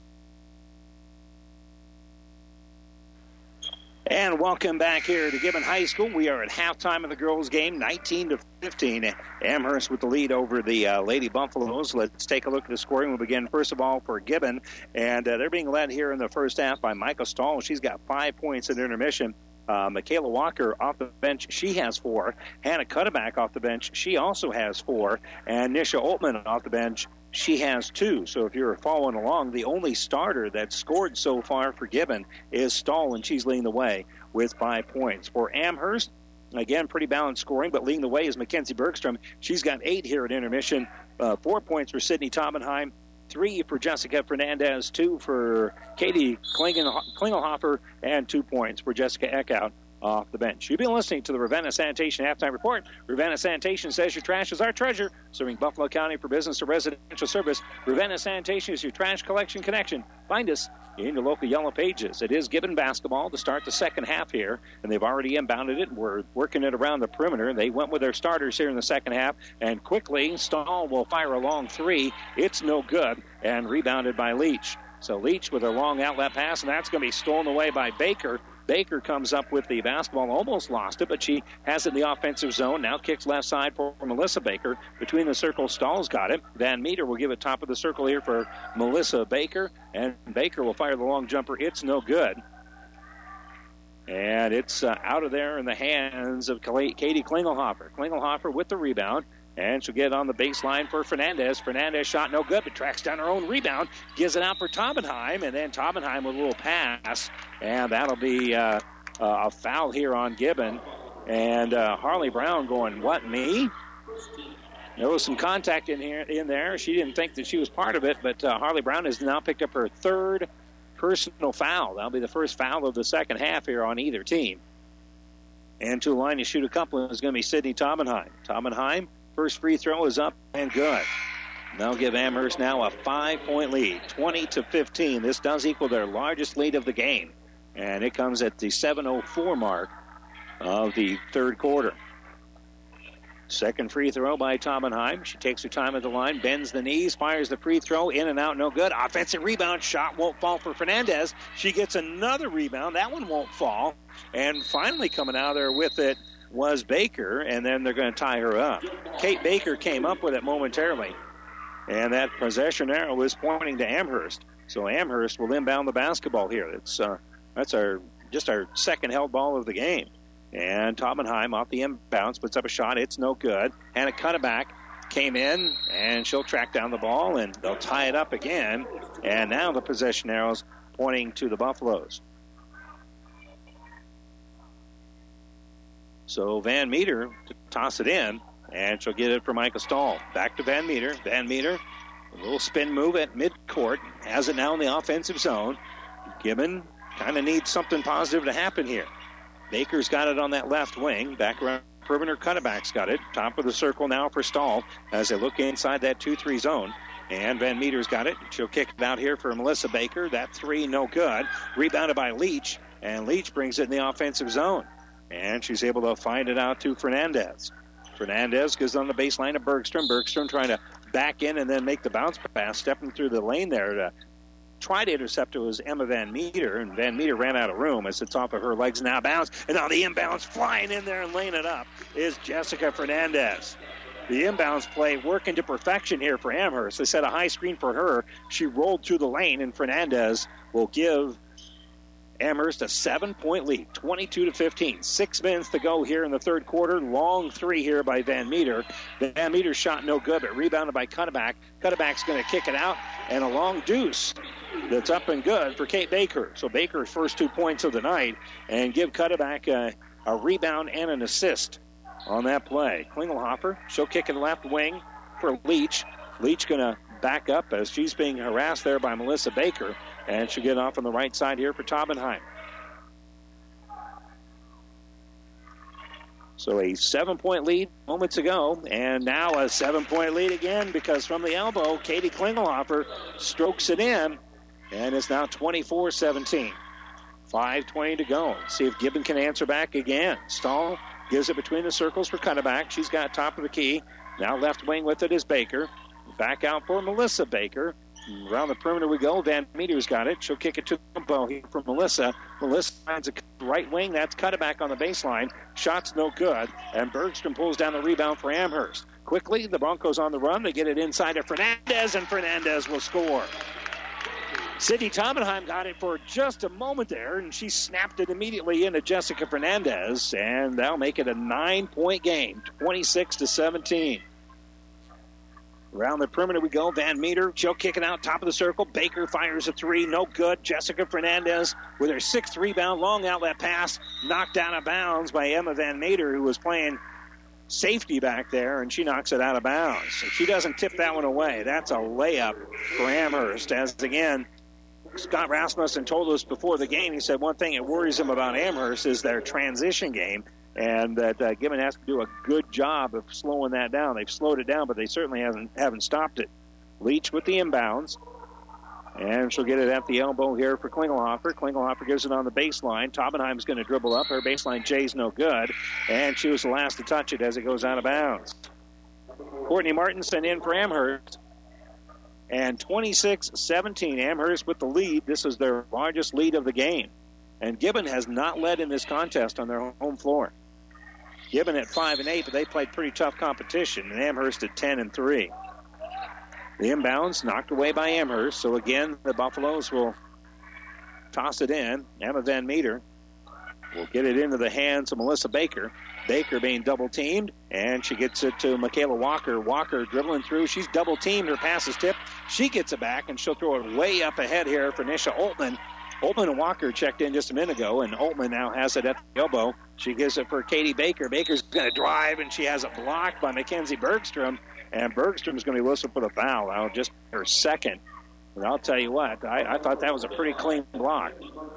And welcome back here to Gibbon High School. We are at halftime of the girls' game, nineteen to fifteen. Amherst with the lead over the uh, Lady Buffaloes. Let's take a look at the scoring. We'll begin, first of all, for Gibbon. And uh, they're being led here in the first half by Michael Stahl. She's got five points at intermission. Uh, Michaela Walker off the bench, she has four. Hannah Cutterback off the bench, she also has four. And Nisha Altman off the bench, she has two. So if you're following along, the only starter that's scored so far for Gibbon is Stahl, and she's leading the way with five points. For Amherst, again, pretty balanced scoring, but leading the way is Mackenzie Bergstrom. She's got eight here at intermission. Uh, four points for Sydney Toppenheim, three for Jessica Fernandez, two for Katie Klingen- Klingelhofer, and two points for Jessica Eckhout off the bench. You've been listening to the Ravenna Sanitation Halftime Report. Ravenna Sanitation says your trash is our treasure. Serving Buffalo County for business or residential service, Ravenna Sanitation is your trash collection connection. Find us in your local Yellow Pages. It is Gibbon basketball to start the second half here, and they've already inbounded it. We're working it around the perimeter. They went with their starters here in the second half, and quickly Stahl will fire a long three. It's no good, and rebounded by Leach. So Leach with a long outlet pass, and that's going to be stolen away by Baker. Baker comes up with the basketball, almost lost it, but she has it in the offensive zone. Now kicks left side for Melissa Baker. Between the circles, Stahl's got it. Van Meter will give it top of the circle here for Melissa Baker, and Baker will fire the long jumper. It's no good. And it's uh, out of there in the hands of Katie Klingelhofer. Klingelhofer with the rebound. And she'll get it on the baseline for Fernandez. Fernandez shot no good, but tracks down her own rebound. Gives it out for Taubenheim, and then Taubenheim with a little pass. And that'll be uh, uh, a foul here on Gibbon. And uh, Harley Brown going, what, me? There was some contact in here, in there. She didn't think that she was part of it, but uh, Harley Brown has now picked up her third personal foul. That'll be the first foul of the second half here on either team. And to the line to shoot a couple is going to be Sydney Taubenheim. Taubenheim. First free throw is up and good. They'll give Amherst now a five-point lead, twenty to fifteen. This does equal their largest lead of the game, and it comes at the seven oh four mark of the third quarter. Second free throw by Taubenheim. She takes her time at the line, bends the knees, fires the free throw, in and out, no good. Offensive rebound, shot won't fall for Fernandez. She gets another rebound. That one won't fall. And finally coming out of there with it was Baker, and then they're going to tie her up. Kate Baker came up with it momentarily, and that possession arrow was pointing to Amherst. So Amherst will inbound the basketball here. It's uh, that's our just our second held ball of the game. And Taubenheim off the inbounds puts up a shot. It's no good. Hannah Cutterback came in, and she'll track down the ball, and they'll tie it up again. And now the possession arrows pointing to the Buffaloes. So Van Meter to toss it in, and she'll get it for Micah Stahl. Back to Van Meter. Van Meter, a little spin move at midcourt. Has it now in the offensive zone. Gibbon kind of needs something positive to happen here. Baker's got it on that left wing. Back around perimeter, Cutterback's got it. Top of the circle now for Stahl as they look inside that two three zone. And Van Meter's got it. She'll kick it out here for Melissa Baker. That three, no good. Rebounded by Leach, and Leach brings it in the offensive zone. And she's able to find it out to Fernandez. Fernandez goes on the baseline of Bergstrom. Bergstrom trying to back in and then make the bounce pass, stepping through the lane there to try to intercept it was Emma Van Meter, and Van Meter ran out of room as it's off of her legs, now bounce, and on the inbounds, flying in there and laying it up is Jessica Fernandez. The inbounds play working to perfection here for Amherst. They set a high screen for her. She rolled through the lane, and Fernandez will give Amherst a seven-point lead, twenty-two to fifteen. Six minutes to go here in the third quarter. Long three here by Van Meter. Van Meter's shot no good, but rebounded by Cutterback. Cutterback's going to kick it out, and a long deuce that's up and good for Kate Baker. So Baker's first two points of the night, and give Cutterback a, a rebound and an assist on that play. Klingelhofer, she'll kick it left wing for Leach. Leach going to back up as she's being harassed there by Melissa Baker. And she'll get off on the right side here for Taubenheim. So a seven-point lead moments ago, and now a seven-point lead again because from the elbow, Katie Klingelhofer strokes it in, and it's now twenty-four seventeen. five twenty to go. See if Gibbon can answer back again. Stahl gives it between the circles for Cutterback. She's got top of the key. Now left wing with it is Baker. Back out for Melissa Baker. Around the perimeter we go. Van Meter's got it. She'll kick it to the bow here for Melissa. Melissa finds a right wing. That's Cutterback on the baseline. Shots no good. And Bergstrom pulls down the rebound for Amherst. Quickly, the Broncos on the run. They get it inside to Fernandez, and Fernandez will score. Sydney Taubenheim got it for just a moment there, and she snapped it immediately into Jessica Fernandez, and that'll make it a nine-point game, twenty-six to seventeen. Around the perimeter we go. Van Meter, she'll kick it out, top of the circle. Baker fires a three, no good. Jessica Fernandez with her sixth rebound, long outlet pass, knocked out of bounds by Emma Van Meter, who was playing safety back there, and she knocks it out of bounds. So she doesn't tip that one away. That's a layup for Amherst, as again, Scott Rasmussen told us before the game, he said one thing that worries him about Amherst is their transition game, and that uh, Gibbon has to do a good job of slowing that down. They've slowed it down, but they certainly haven't, haven't stopped it. Leach with the inbounds, and she'll get it at the elbow here for Klingelhofer. Klingelhofer gives it on the baseline. Taubenheim's going to dribble up. Her baseline J's no good, and she was the last to touch it as it goes out of bounds. Courtney Martinson in for Amherst. And twenty-six seventeen, Amherst with the lead. This is their largest lead of the game. And Gibbon has not led in this contest on their home floor. Gibbon at five and eight, but they played pretty tough competition. And Amherst at ten and three. The inbounds knocked away by Amherst. So again, the Buffaloes will toss it in. Emma Van Meter will get it into the hands of Melissa Baker. Baker being double-teamed, and she gets it to Michaela Walker. Walker dribbling through. She's double-teamed. Her pass is tipped. She gets it back, and she'll throw it way up ahead here for Nisha Oltman. Oltman and Walker checked in just a minute ago, and Oltman now has it at the elbow. She gives it for Katie Baker. Baker's going to drive, and she has it blocked by Mackenzie Bergstrom, and Bergstrom's going to be listed for the foul. Now, just her second. But I'll tell you what, I, I thought that was a pretty clean block.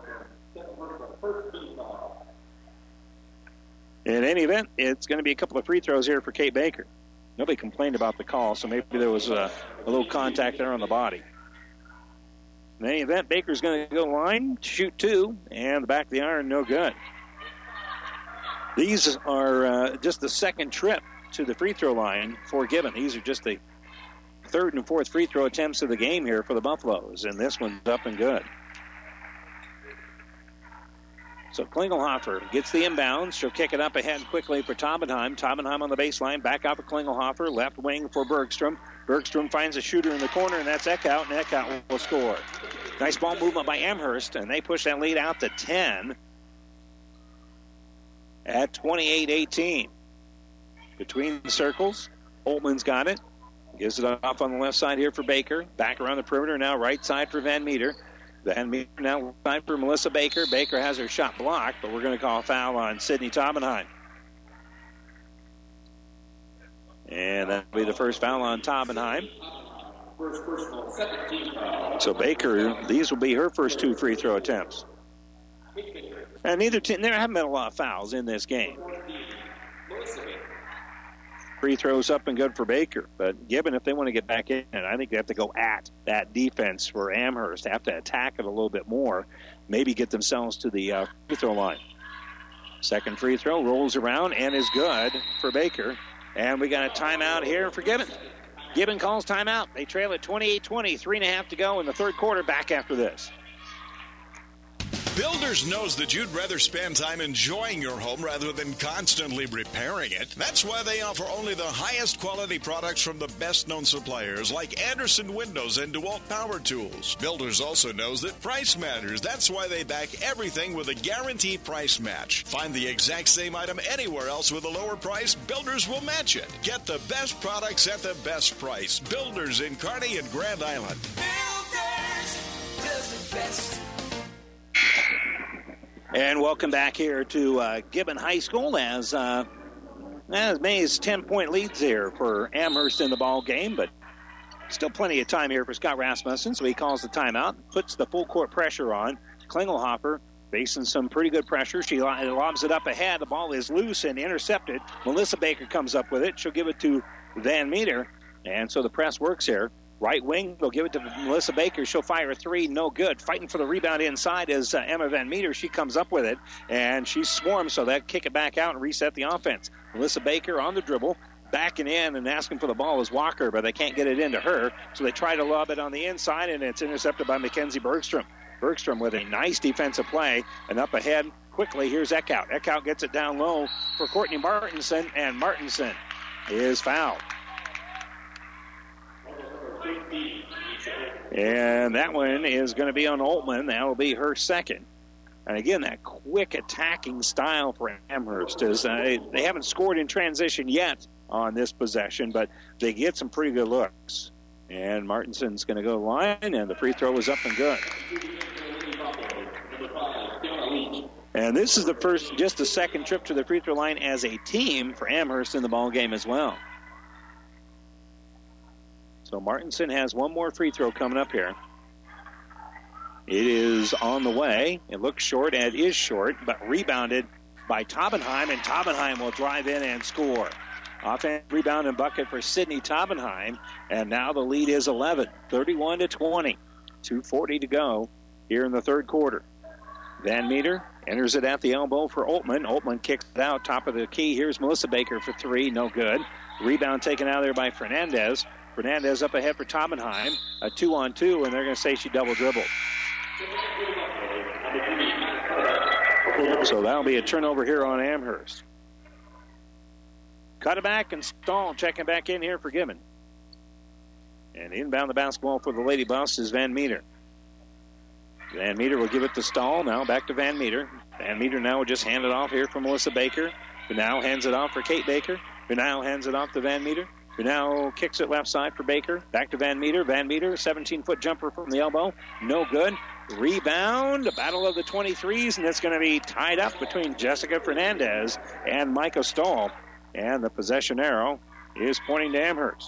In any event, it's going to be a couple of free throws here for Kate Baker. Nobody complained about the call, so maybe there was a, a little contact there on the body. In any event, Baker's going to go line, shoot two, and the back of the iron, no good. These are uh, just the second trip to the free throw line for Gibbon. These are just the third and fourth free throw attempts of the game here for the Buffaloes, and this one's up and good. So Klingelhofer gets the inbounds. She'll kick it up ahead quickly for Taubenheim. Taubenheim on the baseline. Back out for Klingelhofer. Left wing for Bergstrom. Bergstrom finds a shooter in the corner, and that's Eckhout, and Eckhout will score. Nice ball movement by Amherst, and they push that lead out to ten at twenty-eight eighteen. Between the circles, Oltman's got it. Gives it off on the left side here for Baker. Back around the perimeter now, right side for Van Meter. Van Meter now time for Melissa Baker. Baker has her shot blocked, but we're going to call a foul on Sydney Taubenheim. And that'll be the first foul on Taubenheim. So Baker, these will be her first two free throw attempts. And neither team, there haven't been a lot of fouls in this game. Free throws up and good for Baker. But Gibbon, if they want to get back in, I think they have to go at that defense for Amherst. They have to attack it a little bit more. Maybe get themselves to the uh, free throw line. Second free throw rolls around and is good for Baker. And we got a timeout here for Gibbon. Gibbon calls timeout. They trail at twenty-eight twenty. Three and a half to go in the third quarter. Back after this. Builders knows that you'd rather spend time enjoying your home rather than constantly repairing it. That's why they offer only the highest quality products from the best-known suppliers like Anderson Windows and DeWalt Power Tools. Builders also knows that price matters. That's why they back everything with a guaranteed price match. Find the exact same item anywhere else with a lower price, Builders will match it. Get the best products at the best price. Builders in Kearney and Grand Island. Builders does the best. And welcome back here to uh, Gibbon High School as uh, as many as ten-point leads here for Amherst in the ball game, but still plenty of time here for Scott Rasmussen, so he calls the timeout, puts the full court pressure on. Klingelhofer facing some pretty good pressure. She lobs it up ahead. The ball is loose and intercepted. Melissa Baker comes up with it. She'll give it to Van Meter, and so the press works here. Right wing, they'll give it to Melissa Baker. She'll fire a three, no good. Fighting for the rebound inside is uh, Emma Van Meter. She comes up with it, and she swarms, so they'll kick it back out and reset the offense. Melissa Baker on the dribble, backing in and asking for the ball is Walker, but they can't get it into her, so they try to lob it on the inside, and it's intercepted by Mackenzie Bergstrom. Bergstrom with a nice defensive play, and up ahead quickly, here's Eckhout. Eckhout gets it down low for Courtney Martinson, and Martinson is fouled. And that one is going to be on Oltman. That will be her second. And again, that quick attacking style for Amherst is uh, they haven't scored in transition yet on this possession, but they get some pretty good looks. And Martinson's going to go line, and the free throw is up and good. And this is the first, just the second trip to the free throw line as a team for Amherst in the ball game as well. So Martinson has one more free throw coming up here. It is on the way. It looks short, and it is short, but rebounded by Taubenheim, and Taubenheim will drive in and score. Offensive rebound and bucket for Sydney Taubenheim, and now the lead is eleven, thirty-one to twenty. two forty to go here in the third quarter. Van Meter enters it at the elbow for Oltman. Oltman kicks it out, top of the key. Here's Melissa Baker for three, no good. Rebound taken out there by Fernandez. Fernandez up ahead for Taubenheim. A two-on-two, and they're going to say she double-dribbled. So that'll be a turnover here on Amherst. Cut it back and Stahl checking back in here for Gibbon. And inbound the basketball for the Lady Buffs is Van Meter. Van Meter will give it to Stahl. Now back to Van Meter. Van Meter now will just hand it off here for Melissa Baker. Who now hands it off for Kate Baker. Who now hands it off to Van Meter. Who now kicks it left side for Baker. Back to Van Meter. Van Meter, seventeen-foot jumper from the elbow. No good. Rebound. A battle of the twenty-threes, and it's going to be tied up between Jessica Fernandez and Micah Stahl. And the possession arrow is pointing to Amherst.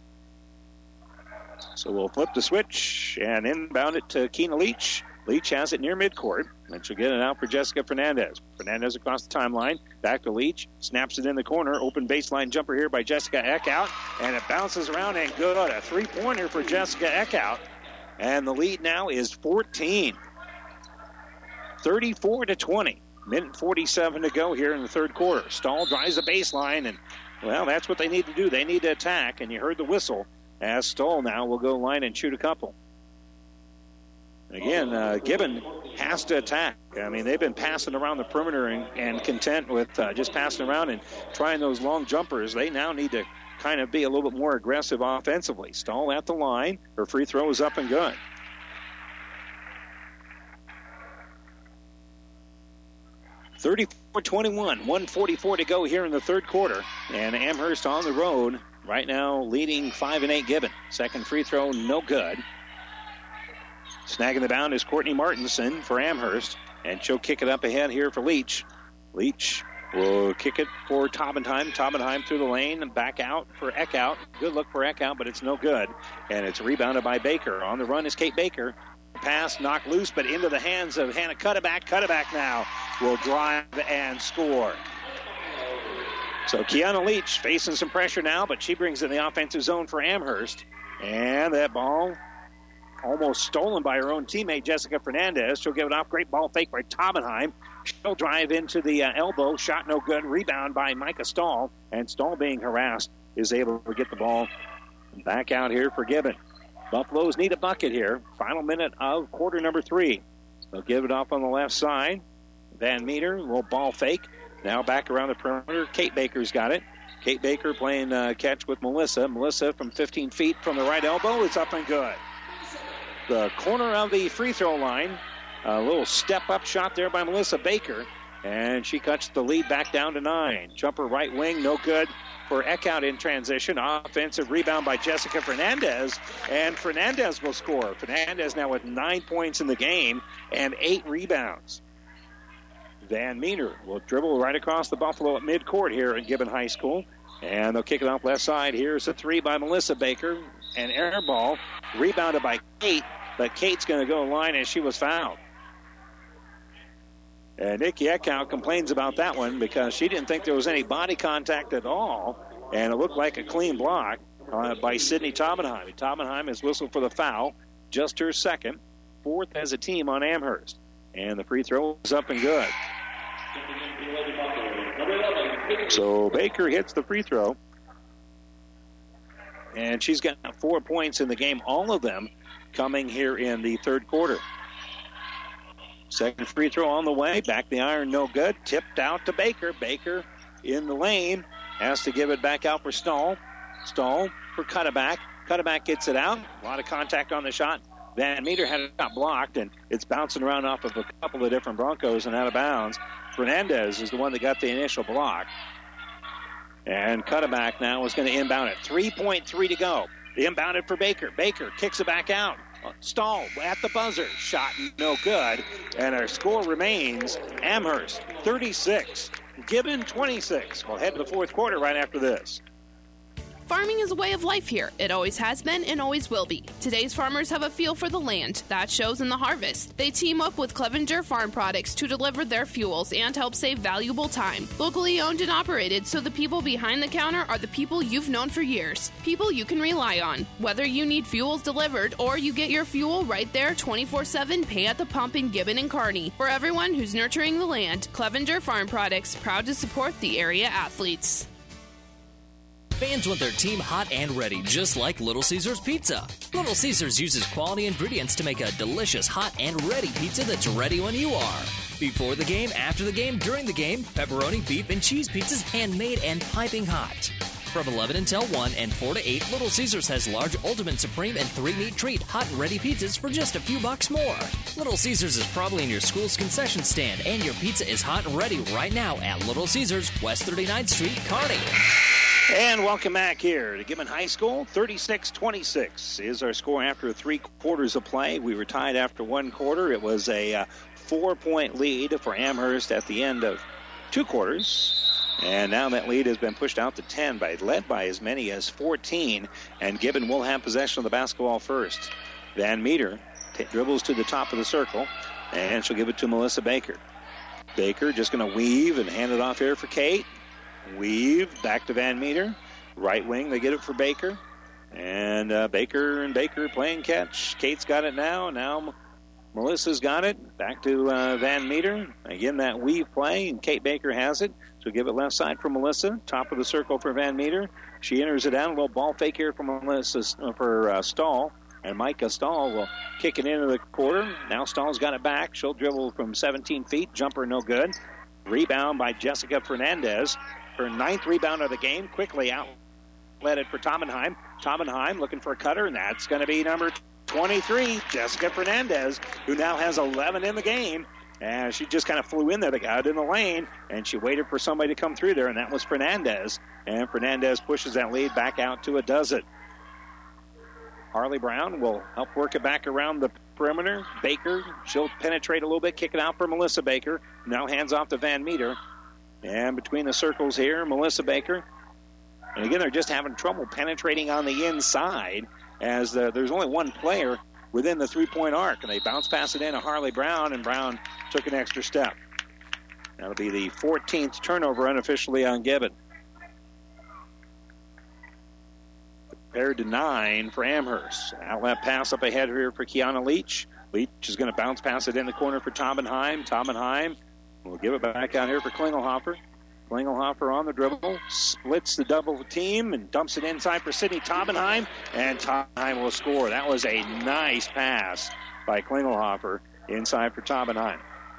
So we'll flip the switch and inbound it to Keena Leach. Leach has it near midcourt, and she'll get it out for Jessica Fernandez. Fernandez across the timeline, back to Leach, snaps it in the corner. Open baseline jumper here by Jessica Eckhout, and it bounces around and good. A three-pointer for Jessica Eckhout, and the lead now is fourteen. thirty-four to twenty. Minute forty-seven to go here in the third quarter. Stahl drives the baseline, and, well, that's what they need to do. They need to attack, and you heard the whistle as Stahl now will go line and shoot a couple. Again, uh, Gibbon has to attack. I mean, they've been passing around the perimeter and, and content with uh, just passing around and trying those long jumpers. They now need to kind of be a little bit more aggressive offensively. Stahl at the line. Her free throw is up and good. thirty-four twenty-one, one forty-four to go here in the third quarter. And Amherst on the road right now leading five and eight Gibbon. Second free throw, no good. Snagging the bound is Courtney Martinson for Amherst, and she'll kick it up ahead here for Leach. Leach will kick it for Taubenheim. Taubenheim through the lane and back out for Eckhout. Good look for Eckhout, but it's no good. And it's rebounded by Baker. On the run is Kate Baker. Pass knocked loose, but into the hands of Hannah Cutterback. Cutterback now will drive and score. So Kiana Leach facing some pressure now, but she brings in the offensive zone for Amherst. And that ball almost stolen by her own teammate, Jessica Fernandez. She'll give it off. Great ball fake by Taubenheim. She'll drive into the uh, elbow. Shot no good. Rebound by Micah Stahl. And Stahl, being harassed, is able to get the ball back out here for Gibbon. Buffaloes need a bucket here. Final minute of quarter number three. They'll give it off on the left side. Van Meter, little ball fake. Now back around the perimeter. Kate Baker's got it. Kate Baker playing uh, catch with Melissa. Melissa from fifteen feet from the right elbow. It's up and good. The corner of the free throw line. A little step-up shot there by Melissa Baker. And she cuts the lead back down to nine. Jumper right wing, no good for Eckhout in transition. Offensive rebound by Jessica Fernandez. And Fernandez will score. Fernandez now with nine points in the game and eight rebounds. Van Meter will dribble right across the Buffalo at midcourt here at Gibbon High School. And they'll kick it off left side. Here's a three by Melissa Baker. An air ball rebounded by Kate. But Kate's going to go line as she was fouled. And Nikki Eckhout complains about that one because she didn't think there was any body contact at all. And it looked like a clean block uh, by Sydney Taubenheim. Taubenheim has whistled for the foul. Just her second. Fourth as a team on Amherst. And the free throw is up and good. So Baker hits the free throw. And she's got four points in the game, all of them coming here in the third quarter. Second free throw on the way. Back the iron, no good. Tipped out to Baker. Baker in the lane. Has to give it back out for Stahl. Stahl for Cutterback. Cutterback gets it out. A lot of contact on the shot. Van Meter had it got blocked, and it's bouncing around off of a couple of different Broncos and out of bounds. Fernandez is the one that got the initial block. And Cutterback now is going to inbound it. three point three to go. Inbounded for Baker. Baker kicks it back out. Stahl at the buzzer. Shot no good. And our score remains Amherst thirty-six, Gibbon twenty-six. We'll head to the fourth quarter right after this. Farming is a way of life here. It always has been and always will be. Today's farmers have a feel for the land. That shows in the harvest. They team up with Clevenger Farm Products to deliver their fuels and help save valuable time. Locally owned and operated, so the people behind the counter are the people you've known for years. People you can rely on. Whether you need fuels delivered or you get your fuel right there twenty-four seven, pay at the pump in Gibbon and Kearney. For everyone who's nurturing the land, Clevenger Farm Products, proud to support the area athletes. Fans want their team hot and ready, just like Little Caesars Pizza. Little Caesars uses quality ingredients to make a delicious hot and ready pizza that's ready when you are. Before the game, after the game, during the game, pepperoni, beef, and cheese pizzas handmade and piping hot. From eleven until one and four to eight, Little Caesars has large Ultimate Supreme and three meat treat hot and ready pizzas for just a few bucks more. Little Caesars is probably in your school's concession stand, and your pizza is hot and ready right now at Little Caesars, West thirty-ninth Street, Kearney. And welcome back here to Gibbon High School. thirty-six twenty-six is our score after three quarters of play. We were tied after one quarter. It was a uh, four-point lead for Amherst at the end of two quarters. And now that lead has been pushed out to ten, by led by as many as fourteen. And Gibbon will have possession of the basketball first. Van Meter t- dribbles to the top of the circle, and she'll give it to Melissa Baker. Baker just going to weave and hand it off here for Kate. Weave back to Van Meter. Right wing, they get it for Baker. And uh, Baker and Baker playing catch. Kate's got it now. Now Melissa's got it. Back to uh, Van Meter. Again, that weave play, and Kate Baker has it. So give it left side for Melissa. Top of the circle for Van Meter. She enters it down. A little ball fake here for Melissa for uh, Stahl. And Micah Stahl will kick it into the quarter. Now Stahl's got it back. She'll dribble from seventeen feet. Jumper no good. Rebound by Jessica Fernandez. Her ninth rebound of the game. Quickly outlet it for Tomenheim. Tomenheim looking for a cutter, and that's going to be number twenty-three, Jessica Fernandez, who now has eleven in the game. And she just kind of flew in there. They got it in the lane, and she waited for somebody to come through there, and that was Fernandez. And Fernandez pushes that lead back out to a dozen. Harley Brown will help work it back around the perimeter. Baker, she'll penetrate a little bit, kick it out for Melissa Baker. Now hands off to Van Meter. And between the circles here, Melissa Baker. And again, they're just having trouble penetrating on the inside as the, there's only one player within the three-point arc. And they bounce pass it in to Harley Brown, and Brown took an extra step. That'll be the fourteenth turnover unofficially on Gibbon. Compared to nine for Amherst. Outlet pass up ahead here for Kiana Leach. Leach is going to bounce pass it in the corner for Tomenheim. Tomenheim will give it back out here for Klingelhofer. Klingelhofer on the dribble, splits the double team and dumps it inside for Sydney Tomenheim, and Tomenheim will score. That was a nice pass by Klingelhofer inside for Tomenheim.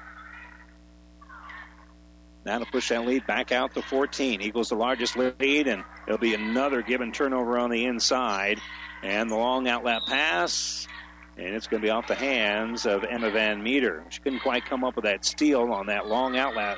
Now to push that lead back out to fourteen. Equals the largest lead, and it'll be another Gibbon turnover on the inside. And the long outlet pass, and it's going to be off the hands of Emma Van Meter. She couldn't quite come up with that steal on that long outlet.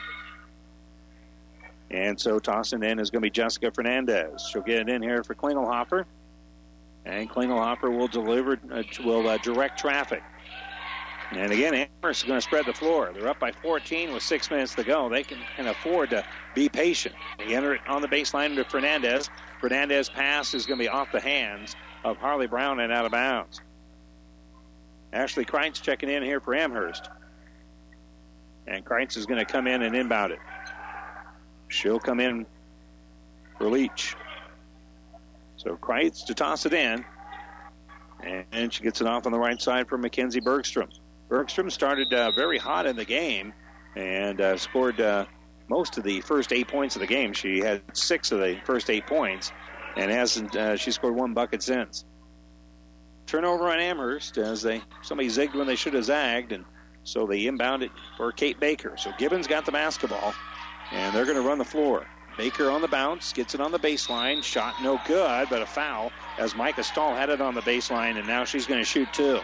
And so tossing in is going to be Jessica Fernandez. She'll get it in here for Klingelhofer. And Klingelhofer will deliver, uh, will uh, direct traffic. And again, Amherst is going to spread the floor. They're up by fourteen with six minutes to go. They can, can afford to be patient. They enter it on the baseline to Fernandez. Fernandez pass is going to be off the hands of Harley Brown and out of bounds. Ashley Kreitz checking in here for Amherst. And Kreitz is going to come in and inbound it. She'll come in for Leach. So Kreitz to toss it in. And she gets it off on the right side for Mackenzie Bergstrom. Bergstrom started uh, very hot in the game and uh, scored uh, most of the first eight points of the game. She had six of the first eight points and hasn't. Uh, she scored one bucket since. Turnover on Amherst as they somebody zigged when they should have zagged, and so they inbound it for Kate Baker. So Gibbons got the basketball, and they're going to run the floor. Baker on the bounce, gets it on the baseline. Shot no good, but a foul as Micah Stahl had it on the baseline, and now she's going to shoot two.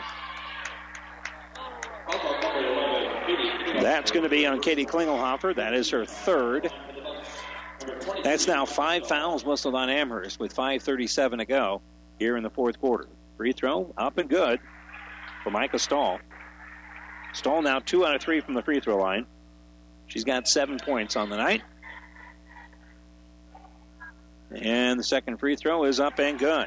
That's going to be on Katie Klingelhofer. That is her third. That's now five fouls whistled on Amherst with five thirty-seven to go here in the fourth quarter. Free throw up and good for Micah Stahl. Stahl now two out of three from the free throw line. She's got seven points on the night. And the second free throw is up and good.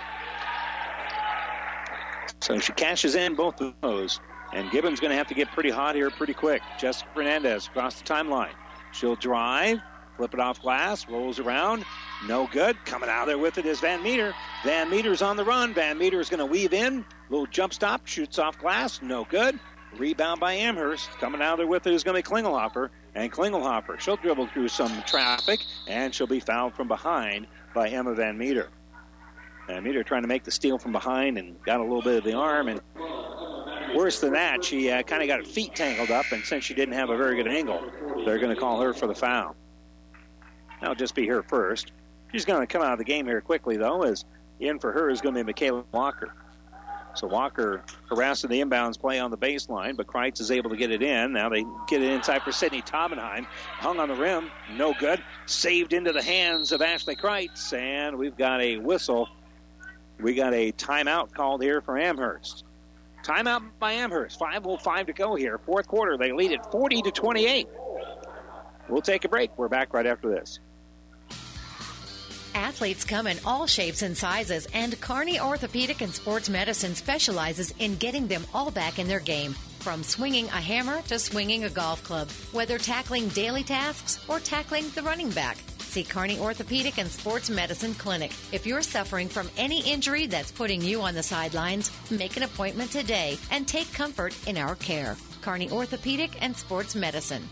So she cashes in both of those. And Gibbon's going to have to get pretty hot here pretty quick. Jessica Fernandez across the timeline. She'll drive, flip it off glass, rolls around. No good. Coming out there with it is Van Meter. Van Meter's on the run. Van Meter's going to weave in. Little jump stop, shoots off glass. No good. Rebound by Amherst. Coming out there with it is going to be Klingelhofer. And Klingelhofer, she'll dribble through some traffic, and she'll be fouled from behind by Emma Van Meter. Van Meter trying to make the steal from behind and got a little bit of the arm. And worse than that, she uh, kind of got her feet tangled up, and since she didn't have a very good angle, they're going to call her for the foul. That'll just be her first. She's going to come out of the game here quickly, though, as in for her is going to be Michaela Walker. So Walker harassing the inbounds play on the baseline, but Kreitz is able to get it in. Now they get it inside for Sydney Taubenheim. Hung on the rim, no good. Saved into the hands of Ashley Kreitz, and we've got a whistle. We got a timeout called here for Amherst. Timeout by Amherst. five oh five to go here. Fourth quarter, they lead it forty to twenty-eight. We'll take a break. We're back right after this. Athletes come in all shapes and sizes, and Kearney Orthopedic and Sports Medicine specializes in getting them all back in their game. From swinging a hammer to swinging a golf club, whether tackling daily tasks or tackling the running back. See Kearney Orthopedic and Sports Medicine Clinic. If you're suffering from any injury that's putting you on the sidelines, make an appointment today and take comfort in our care. Kearney Orthopedic and Sports Medicine.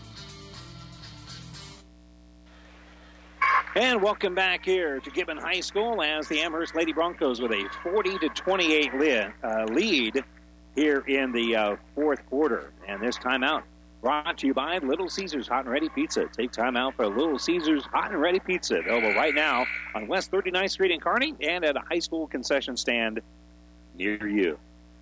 And welcome back here to Gibbon High School as the Amherst Lady Broncos with a forty to twenty-eight lead, uh, lead here in the uh, fourth quarter. And this timeout brought to you by Little Caesars Hot and Ready Pizza. Take time out for Little Caesars Hot and Ready Pizza. Available right now on West thirty-ninth Street in Kearney and at a high school concession stand near you.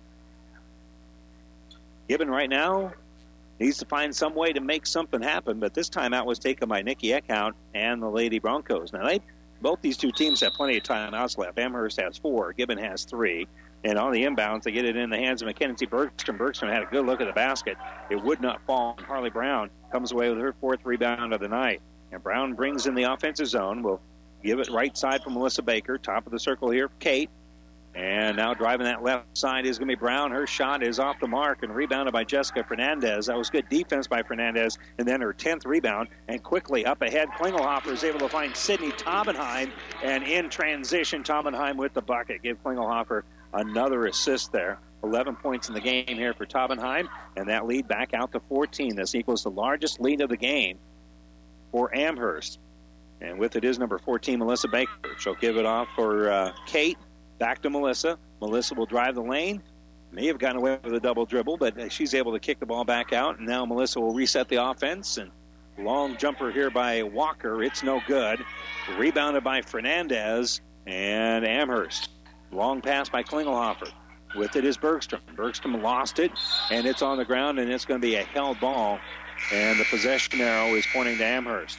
Gibbon right now needs to find some way to make something happen, but this timeout was taken by Nikki Eckhout and the Lady Broncos. Now, they both these two teams have plenty of timeouts left. Amherst has four. Gibbon has three. And on the inbounds, they get it in the hands of Mackenzie Bergstrom. Bergstrom had a good look at the basket. It would not fall. Harley Brown comes away with her fourth rebound of the night. And Brown brings in the offensive zone. Will give it right side for Melissa Baker. Top of the circle here, Kate. And now driving that left side is going to be Brown. Her shot is off the mark and rebounded by Jessica Fernandez. That was good defense by Fernandez. And then her tenth rebound. And quickly up ahead, Klingelhofer is able to find Sydney Taubenheim. And in transition, Taubenheim with the bucket. Give Klingelhofer another assist there. eleven points in the game here for Taubenheim. And that lead back out to fourteen. This equals the largest lead of the game for Amherst. And with it is number fourteen, Melissa Baker. She'll give it off for uh, Kate. Back to Melissa. Melissa will drive the lane. May have gotten away with a double dribble, but she's able to kick the ball back out. And now Melissa will reset the offense. And long jumper here by Walker. It's no good. Rebounded by Fernandez and Amherst. Long pass by Klingelhofer. With it is Bergstrom. Bergstrom lost it, and it's on the ground, and it's going to be a held ball. And the possession arrow is pointing to Amherst.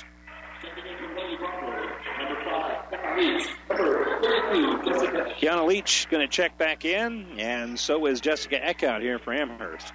Kiana Leach going to check back in, and so is Jessica Eckhout here for Amherst.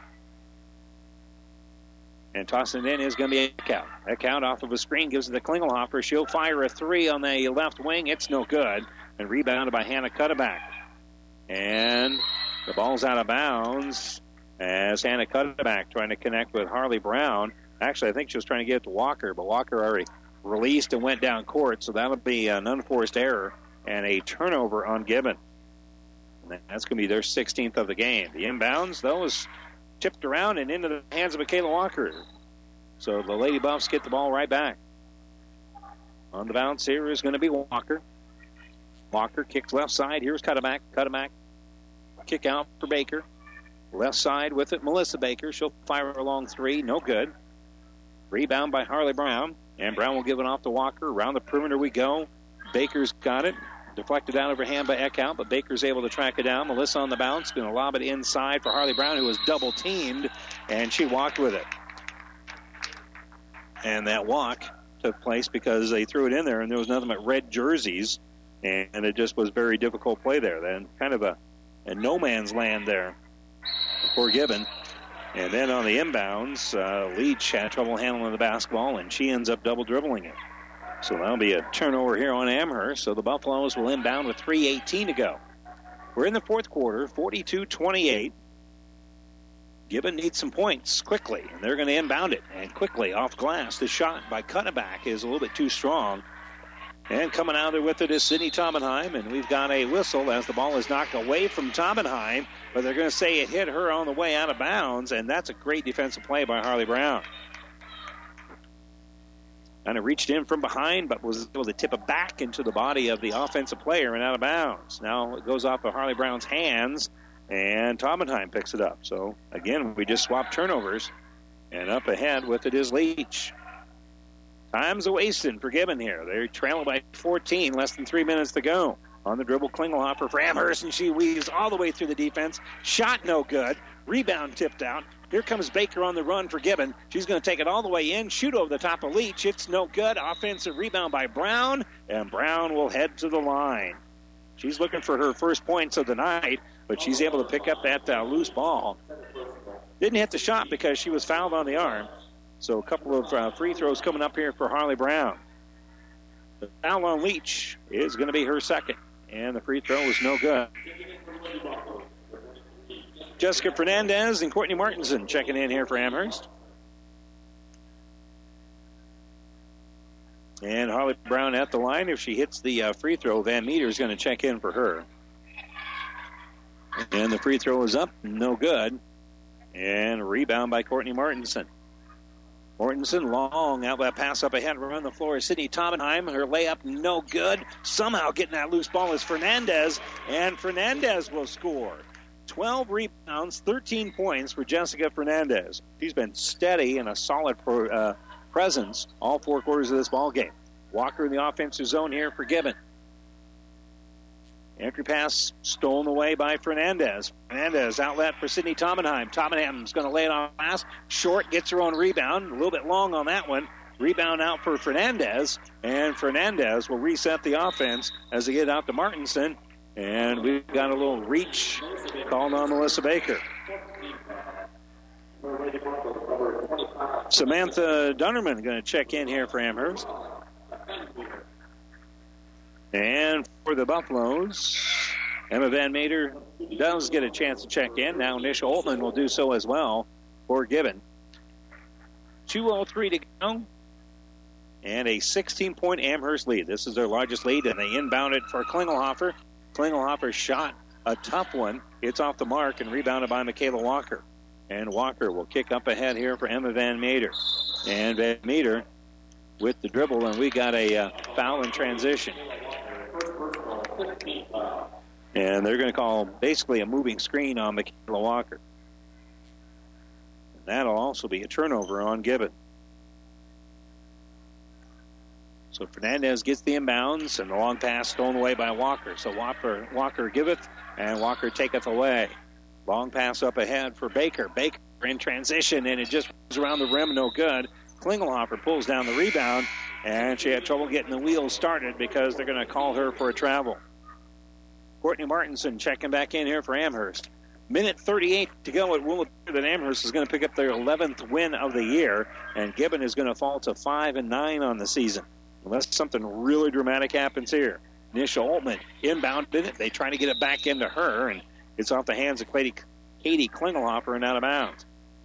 And tossing it in is going to be Eckhout. Eckhout off of a screen gives it to Klingelhofer. She'll fire a three on the left wing. It's no good. And rebounded by Hannah Cutterback. And the ball's out of bounds as Hannah Cutterback trying to connect with Harley Brown. Actually, I think she was trying to get it to Walker, but Walker already released and went down court, so that'll be an unforced error and a turnover on Gibbon. And that's going to be their sixteenth of the game. The inbounds, though, is tipped around and into the hands of Michaela Walker. So the Lady Buffs get the ball right back. On the bounce here is going to be Walker. Walker kicks left side. Here's Cutterback. Cutterback. Kick out for Baker. Left side with it, Melissa Baker. She'll fire a long three. No good. Rebound by Harley Brown. And Brown will give it off to Walker. Around the perimeter we go. Baker's got it. Deflected out overhand by Eckhout, but Baker's able to track it down. Melissa on the bounce. Going to lob it inside for Harley Brown, who was double teamed. And she walked with it. And that walk took place because they threw it in there, and there was nothing but red jerseys. And it just was very difficult play there. Then kind of a, a no man's land there for Gibbon. And then on the inbounds, uh, Leach had trouble handling the basketball, and she ends up double dribbling it. So that'll be a turnover here on Amherst. So the Buffaloes will inbound with three eighteen to go. We're in the fourth quarter, forty-two twenty-eight. Gibbon needs some points quickly, and they're going to inbound it. And quickly off glass, the shot by Cutterback is a little bit too strong. And coming out there with it is Sydney Taubenheim, and we've got a whistle as the ball is knocked away from Taubenheim, but they're going to say it hit her on the way out of bounds, and that's a great defensive play by Harley Brown. Kind of reached in from behind, but was able to tip it back into the body of the offensive player and out of bounds. Now it goes off of Harley Brown's hands, and Taubenheim picks it up. So, again, we just swapped turnovers, and up ahead with it is Leach. Time's a wasting for Gibbon here. They're trailing by fourteen, less than three minutes to go. On the dribble, Klingelhofer for Amherst, and she weaves all the way through the defense. Shot no good. Rebound tipped out. Here comes Baker on the run for Gibbon. She's going to take it all the way in, shoot over the top of Leach. It's no good. Offensive rebound by Brown, and Brown will head to the line. She's looking for her first points of the night, but she's able to pick up that uh, loose ball. Didn't hit the shot because she was fouled on the arm. So a couple of uh, free throws coming up here for Harley Brown. The foul on Leach is going to be her second, and the free throw is no good. Jessica Fernandez and Courtney Martinson checking in here for Amherst. And Harley Brown at the line. If she hits the uh, free throw, Van Meter is going to check in for her. And the free throw is up, no good. And a rebound by Courtney Martinson. Mortensen, long outlet pass up ahead, run the floor is Sydney Taubenheim. Her layup, no good. Somehow getting that loose ball is Fernandez, and Fernandez will score. twelve rebounds, thirteen points for Jessica Fernandez. She's been steady and a solid pro, uh, presence all four quarters of this ball game. Walker in the offensive zone here for Gibbon. Entry pass stolen away by Fernandez. Fernandez outlet for Sydney Taubenheim. Taubenheim's going to lay it on pass. Short gets her own rebound. A little bit long on that one. Rebound out for Fernandez. And Fernandez will reset the offense as they get out to Martinson. And we've got a little reach called on Melissa Baker. Samantha Dunnerman going to check in here for Amherst. And for the Buffaloes, Emma Van Meter does get a chance to check in. Now Nisha Oltman will do so as well for Gibbon. two oh three to go. And a sixteen-point Amherst lead. This is their largest lead, and they inbound it for Klingelhofer. Klingelhofer shot a tough one. It's off the mark and rebounded by Michaela Walker. And Walker will kick up ahead here for Emma Van Meter. And Van Meter with the dribble, and we got a uh, foul in transition. And they're going to call basically a moving screen on Michaela Walker. And that'll also be a turnover on Gibbon. So Fernandez gets the inbounds, and the long pass stolen away by Walker. So Walker, Walker giveth, and Walker taketh away. Long pass up ahead for Baker. Baker in transition, and it just runs around the rim, no good. Klingelhofer pulls down the rebound, and she had trouble getting the wheels started because they're going to call her for a travel. Courtney Martinson checking back in here for Amherst. Minute thirty-eight to go. It will appear that Amherst is going to pick up their eleventh win of the year, and Gibbon is going to fall to five and nine on the season, unless something really dramatic happens here. Nisha Oltman inbounded it. They try to get it back into her, and it's off the hands of Katie, Katie Klingelhofer and out of bounds.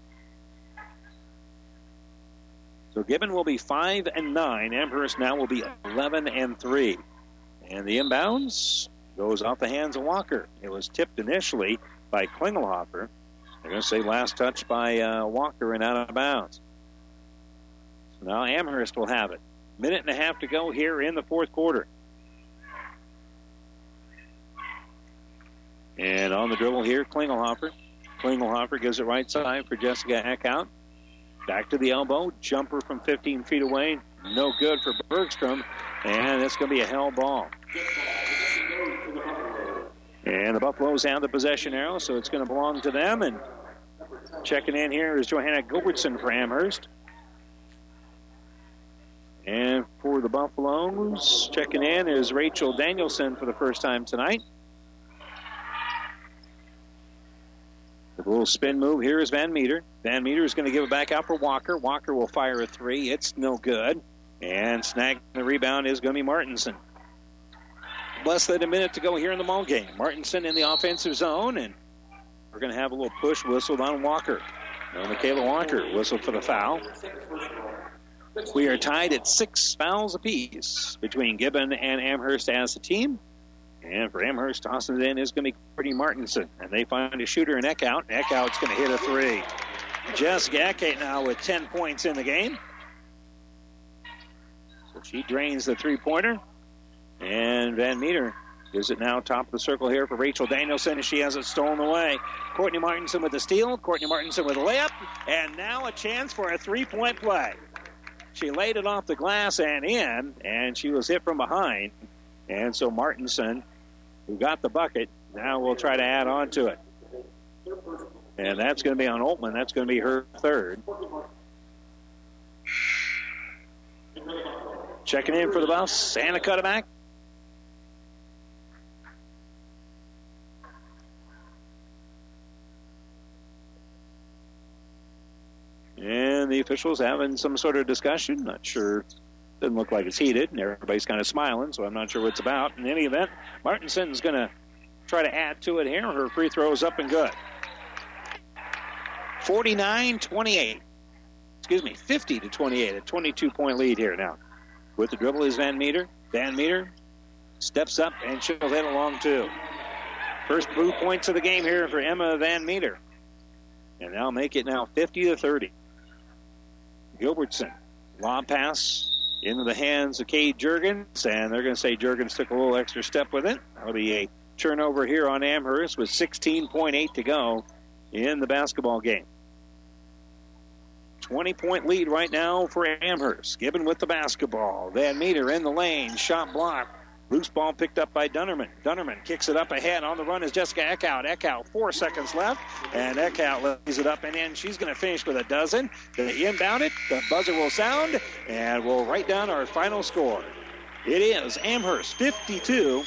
So Gibbon will be five and nine. Amherst now will be eleven and three. And the inbounds goes off the hands of Walker. It was tipped initially by Klingelhofer. They're going to say last touch by uh, Walker and out of bounds. So now Amherst will have it. Minute and a half to go here in the fourth quarter. And on the dribble here, Klingelhofer. Klingelhofer gives it right side for Jessica Eckhout. Back to the elbow. Jumper from fifteen feet away. No good for Bergstrom. And it's going to be a held ball. And the Buffaloes have the possession arrow, so it's going to belong to them. And checking in here is Johanna Gilbertson for Amherst. And for the Buffaloes, checking in is Rachel Danielson for the first time tonight. The little spin move here is Van Meter. Van Meter is going to give it back out for Walker. Walker will fire a three. It's no good. And snagging the rebound is going to be Martinson. Less than a minute to go here in the ball game. Martinson in the offensive zone, and we're going to have a little push whistled on Walker. Now, Michaela Walker whistled for the foul. We are tied at six fouls apiece between Gibbon and Amherst as a team. And for Amherst, tossing it in is going to be Courtney Martinson. And they find a shooter in Eckhout. Eckhout's going to hit a three. Jessica Eckhout now with ten points in the game. So she drains the three-pointer. And Van Meter gives it now top of the circle here for Rachel Danielson, and she has it stolen away. Courtney Martinson with the steal. Courtney Martinson with a layup. And now a chance for a three-point play. She laid it off the glass and in, and she was hit from behind. And so Martinson, who got the bucket, now will try to add on to it. And that's going to be on Oltman. That's going to be her third. Checking in for the Buffs, Anna Cuddeback. And the officials having some sort of discussion. Not sure. Doesn't look like it's heated, and everybody's kind of smiling, so I'm not sure what it's about. In any event, Martinson's going to try to add to it here. Her free throw is up and good. forty-nine twenty-eight. Excuse me, fifty to twenty-eight. A twenty-two point lead here now. With the dribble is Van Meter. Van Meter steps up, and she'll hit along too. First blue points of the game here for Emma Van Meter. And they'll make it now fifty to thirty. Gilbertson, lob pass into the hands of Cade Juergens, and they're going to say Juergens took a little extra step with it. That'll be a turnover here on Amherst with sixteen point eight to go in the basketball game. twenty-point lead right now for Amherst. Gibbon with the basketball. Van Meter in the lane. Shot blocked. Loose ball picked up by Dunnerman. Dunnerman kicks it up ahead. On the run is Jessica Eckhout. Eckhout, four seconds left. And Eckhout lays it up and in. She's going to finish with a dozen. They inbound it. The buzzer will sound. And we'll write down our final score. It is Amherst fifty-two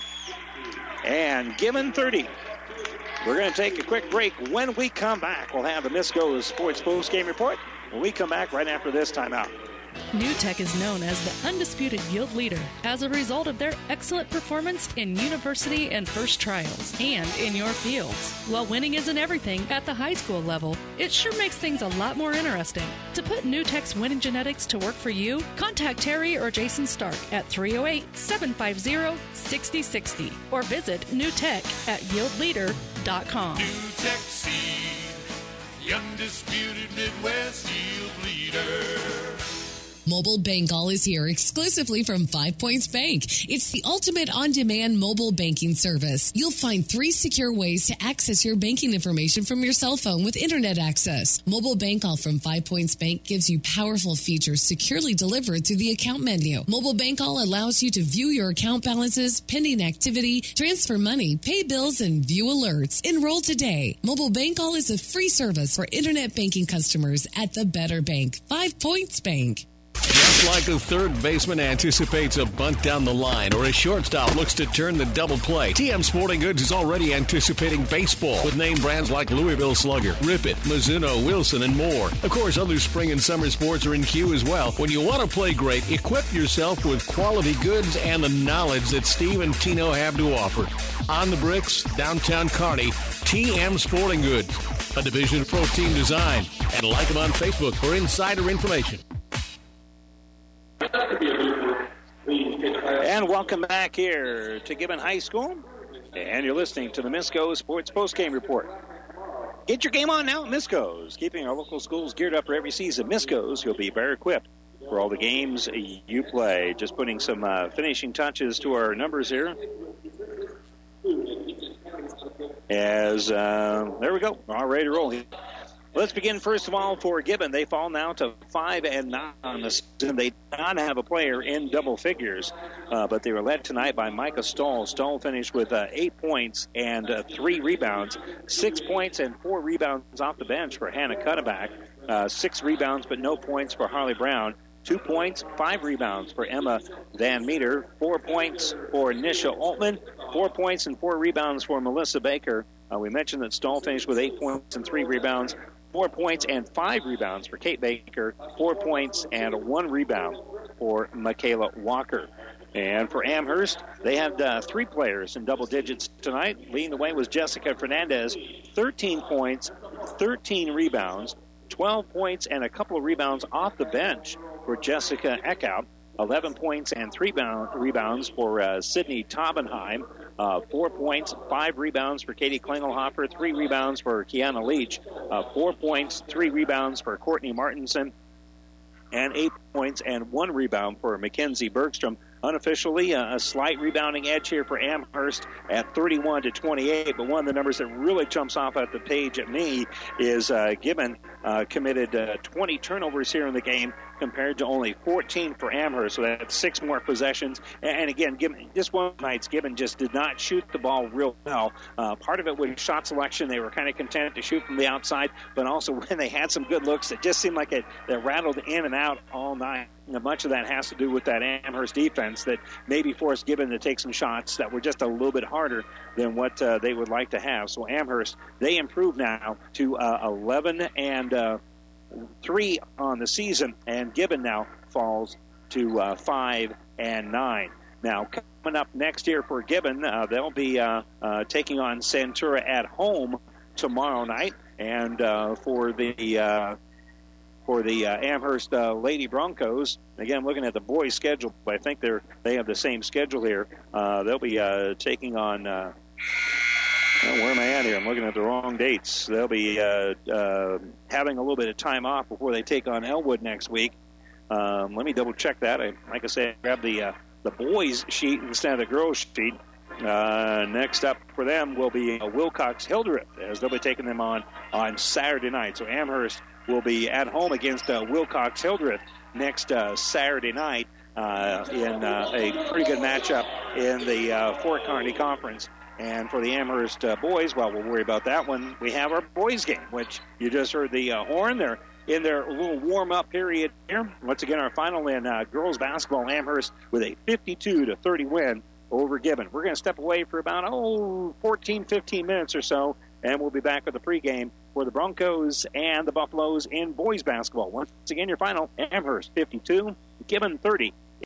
and Gibbon thirty. We're going to take a quick break. When we come back, we'll have the Misco Sports Post Game Report. When we come back right after this timeout. New Tech is known as the undisputed yield leader as a result of their excellent performance in university and first trials and in your fields. While winning isn't everything at the high school level, it sure makes things a lot more interesting. To put New Tech's winning genetics to work for you, contact Terry or Jason Stark at three oh eight, seven five zero, six oh six oh or visit New Tech at yield leader dot com. New Tech Seed, the undisputed Midwest yield leader. Mobile Bank All is here exclusively from Five Points Bank. It's the ultimate on-demand mobile banking service. You'll find three secure ways to access your banking information from your cell phone with internet access. Mobile Bank All from Five Points Bank gives you powerful features securely delivered through the account menu. Mobile Bank All allows you to view your account balances, pending activity, transfer money, pay bills, and view alerts. Enroll today. Mobile Bank All is a free service for internet banking customers at the Better Bank. Five Points Bank. Just like a third baseman anticipates a bunt down the line or a shortstop looks to turn the double play, T M Sporting Goods is already anticipating baseball with name brands like Louisville Slugger, Rip It, Mizuno, Wilson, and more. Of course, other spring and summer sports are in queue as well. When you want to play great, equip yourself with quality goods and the knowledge that Steve and Tino have to offer. On the Bricks, downtown Kearney, T M Sporting Goods, a division of Pro Team Design. And like them on Facebook for insider information. And welcome back here to Gibbon High School. And you're listening to the Misco Sports Postgame Report. Get your game on now at Misco's. Keeping our local schools geared up for every season. Misco's, you'll be better equipped for all the games you play. Just putting some uh, finishing touches to our numbers here. As, uh, there we go. All ready to roll here. Let's begin first of all for Gibbon. They fall now to five and nine on the season. They did not have a player in double figures, uh, but they were led tonight by Micah Stahl. Stahl finished with uh, eight points and uh, three rebounds, six points and four rebounds off the bench for Hannah Cuddeback, uh, six rebounds but no points for Harley Brown, two points, five rebounds for Emma Van Meter, four points for Nisha Altman, four points and four rebounds for Melissa Baker. Uh, we mentioned that Stahl finished with eight points and three rebounds. Four points and five rebounds for Kate Baker. Four points and one rebound for Michaela Walker. And for Amherst, they had uh, three players in double digits tonight. Leading the way was Jessica Fernandez, thirteen points, thirteen rebounds, twelve points, and a couple of rebounds off the bench for Jessica Eckhout. eleven points and three rebounds for uh, Sydney Taubenheim. Uh, four points, five rebounds for Katie Klingelhofer, three rebounds for Kiana Leach, uh, four points, three rebounds for Courtney Martinson, and eight points and one rebound for Mackenzie Bergstrom. Unofficially, uh, a slight rebounding edge here for Amherst at thirty-one to twenty-eight. But one of the numbers that really jumps off at the page at me is uh, Gibbon uh, committed uh, twenty turnovers here in the game compared to only fourteen for Amherst. So that's six more possessions. And again, Gibbon, just one night's Gibbon just did not shoot the ball real well. Uh, part of it was shot selection. They were kind of content to shoot from the outside, but also when they had some good looks, it just seemed like it, it rattled in and out all night. And much of that has to do with that Amherst defense that maybe forced Gibbon to take some shots that were just a little bit harder than what uh, they would like to have. So Amherst, they improve now to uh, eleven and uh, three on the season, and Gibbon now falls to uh, five and nine. Now, coming up next year for Gibbon, uh, they'll be uh, uh, taking on Centura at home tomorrow night, and uh, for the uh, For the uh, Amherst uh, Lady Broncos, again, looking at the boys' schedule, I think they're they have the same schedule here. Uh, they'll be uh, taking on. Uh, oh, where am I at here? I'm looking at the wrong dates. They'll be uh, uh, having a little bit of time off before they take on Elwood next week. Um, let me double check that. I, like I said, I grabbed the uh, the boys' sheet instead of the girls' sheet. Uh, next up for them will be uh, Wilcox Hildreth, as they'll be taking them on on Saturday night. So Amherst will be at home against uh, Wilcox Hildreth next uh, Saturday night uh, in uh, a pretty good matchup in the uh, Fort Kearney Conference. And for the Amherst uh, boys, well, we'll worry about that one. We have our boys game, which you just heard the uh, horn. They're in their little warm-up period here. Once again, our final in uh, girls basketball, Amherst with a fifty-two to thirty win over Gibbon. We're going to step away for about, oh, fourteen, fifteen minutes or so, and we'll be back with the pregame for the Broncos and the Buffaloes in boys basketball. Once again, your final, Amherst fifty-two, Gibbon thirty.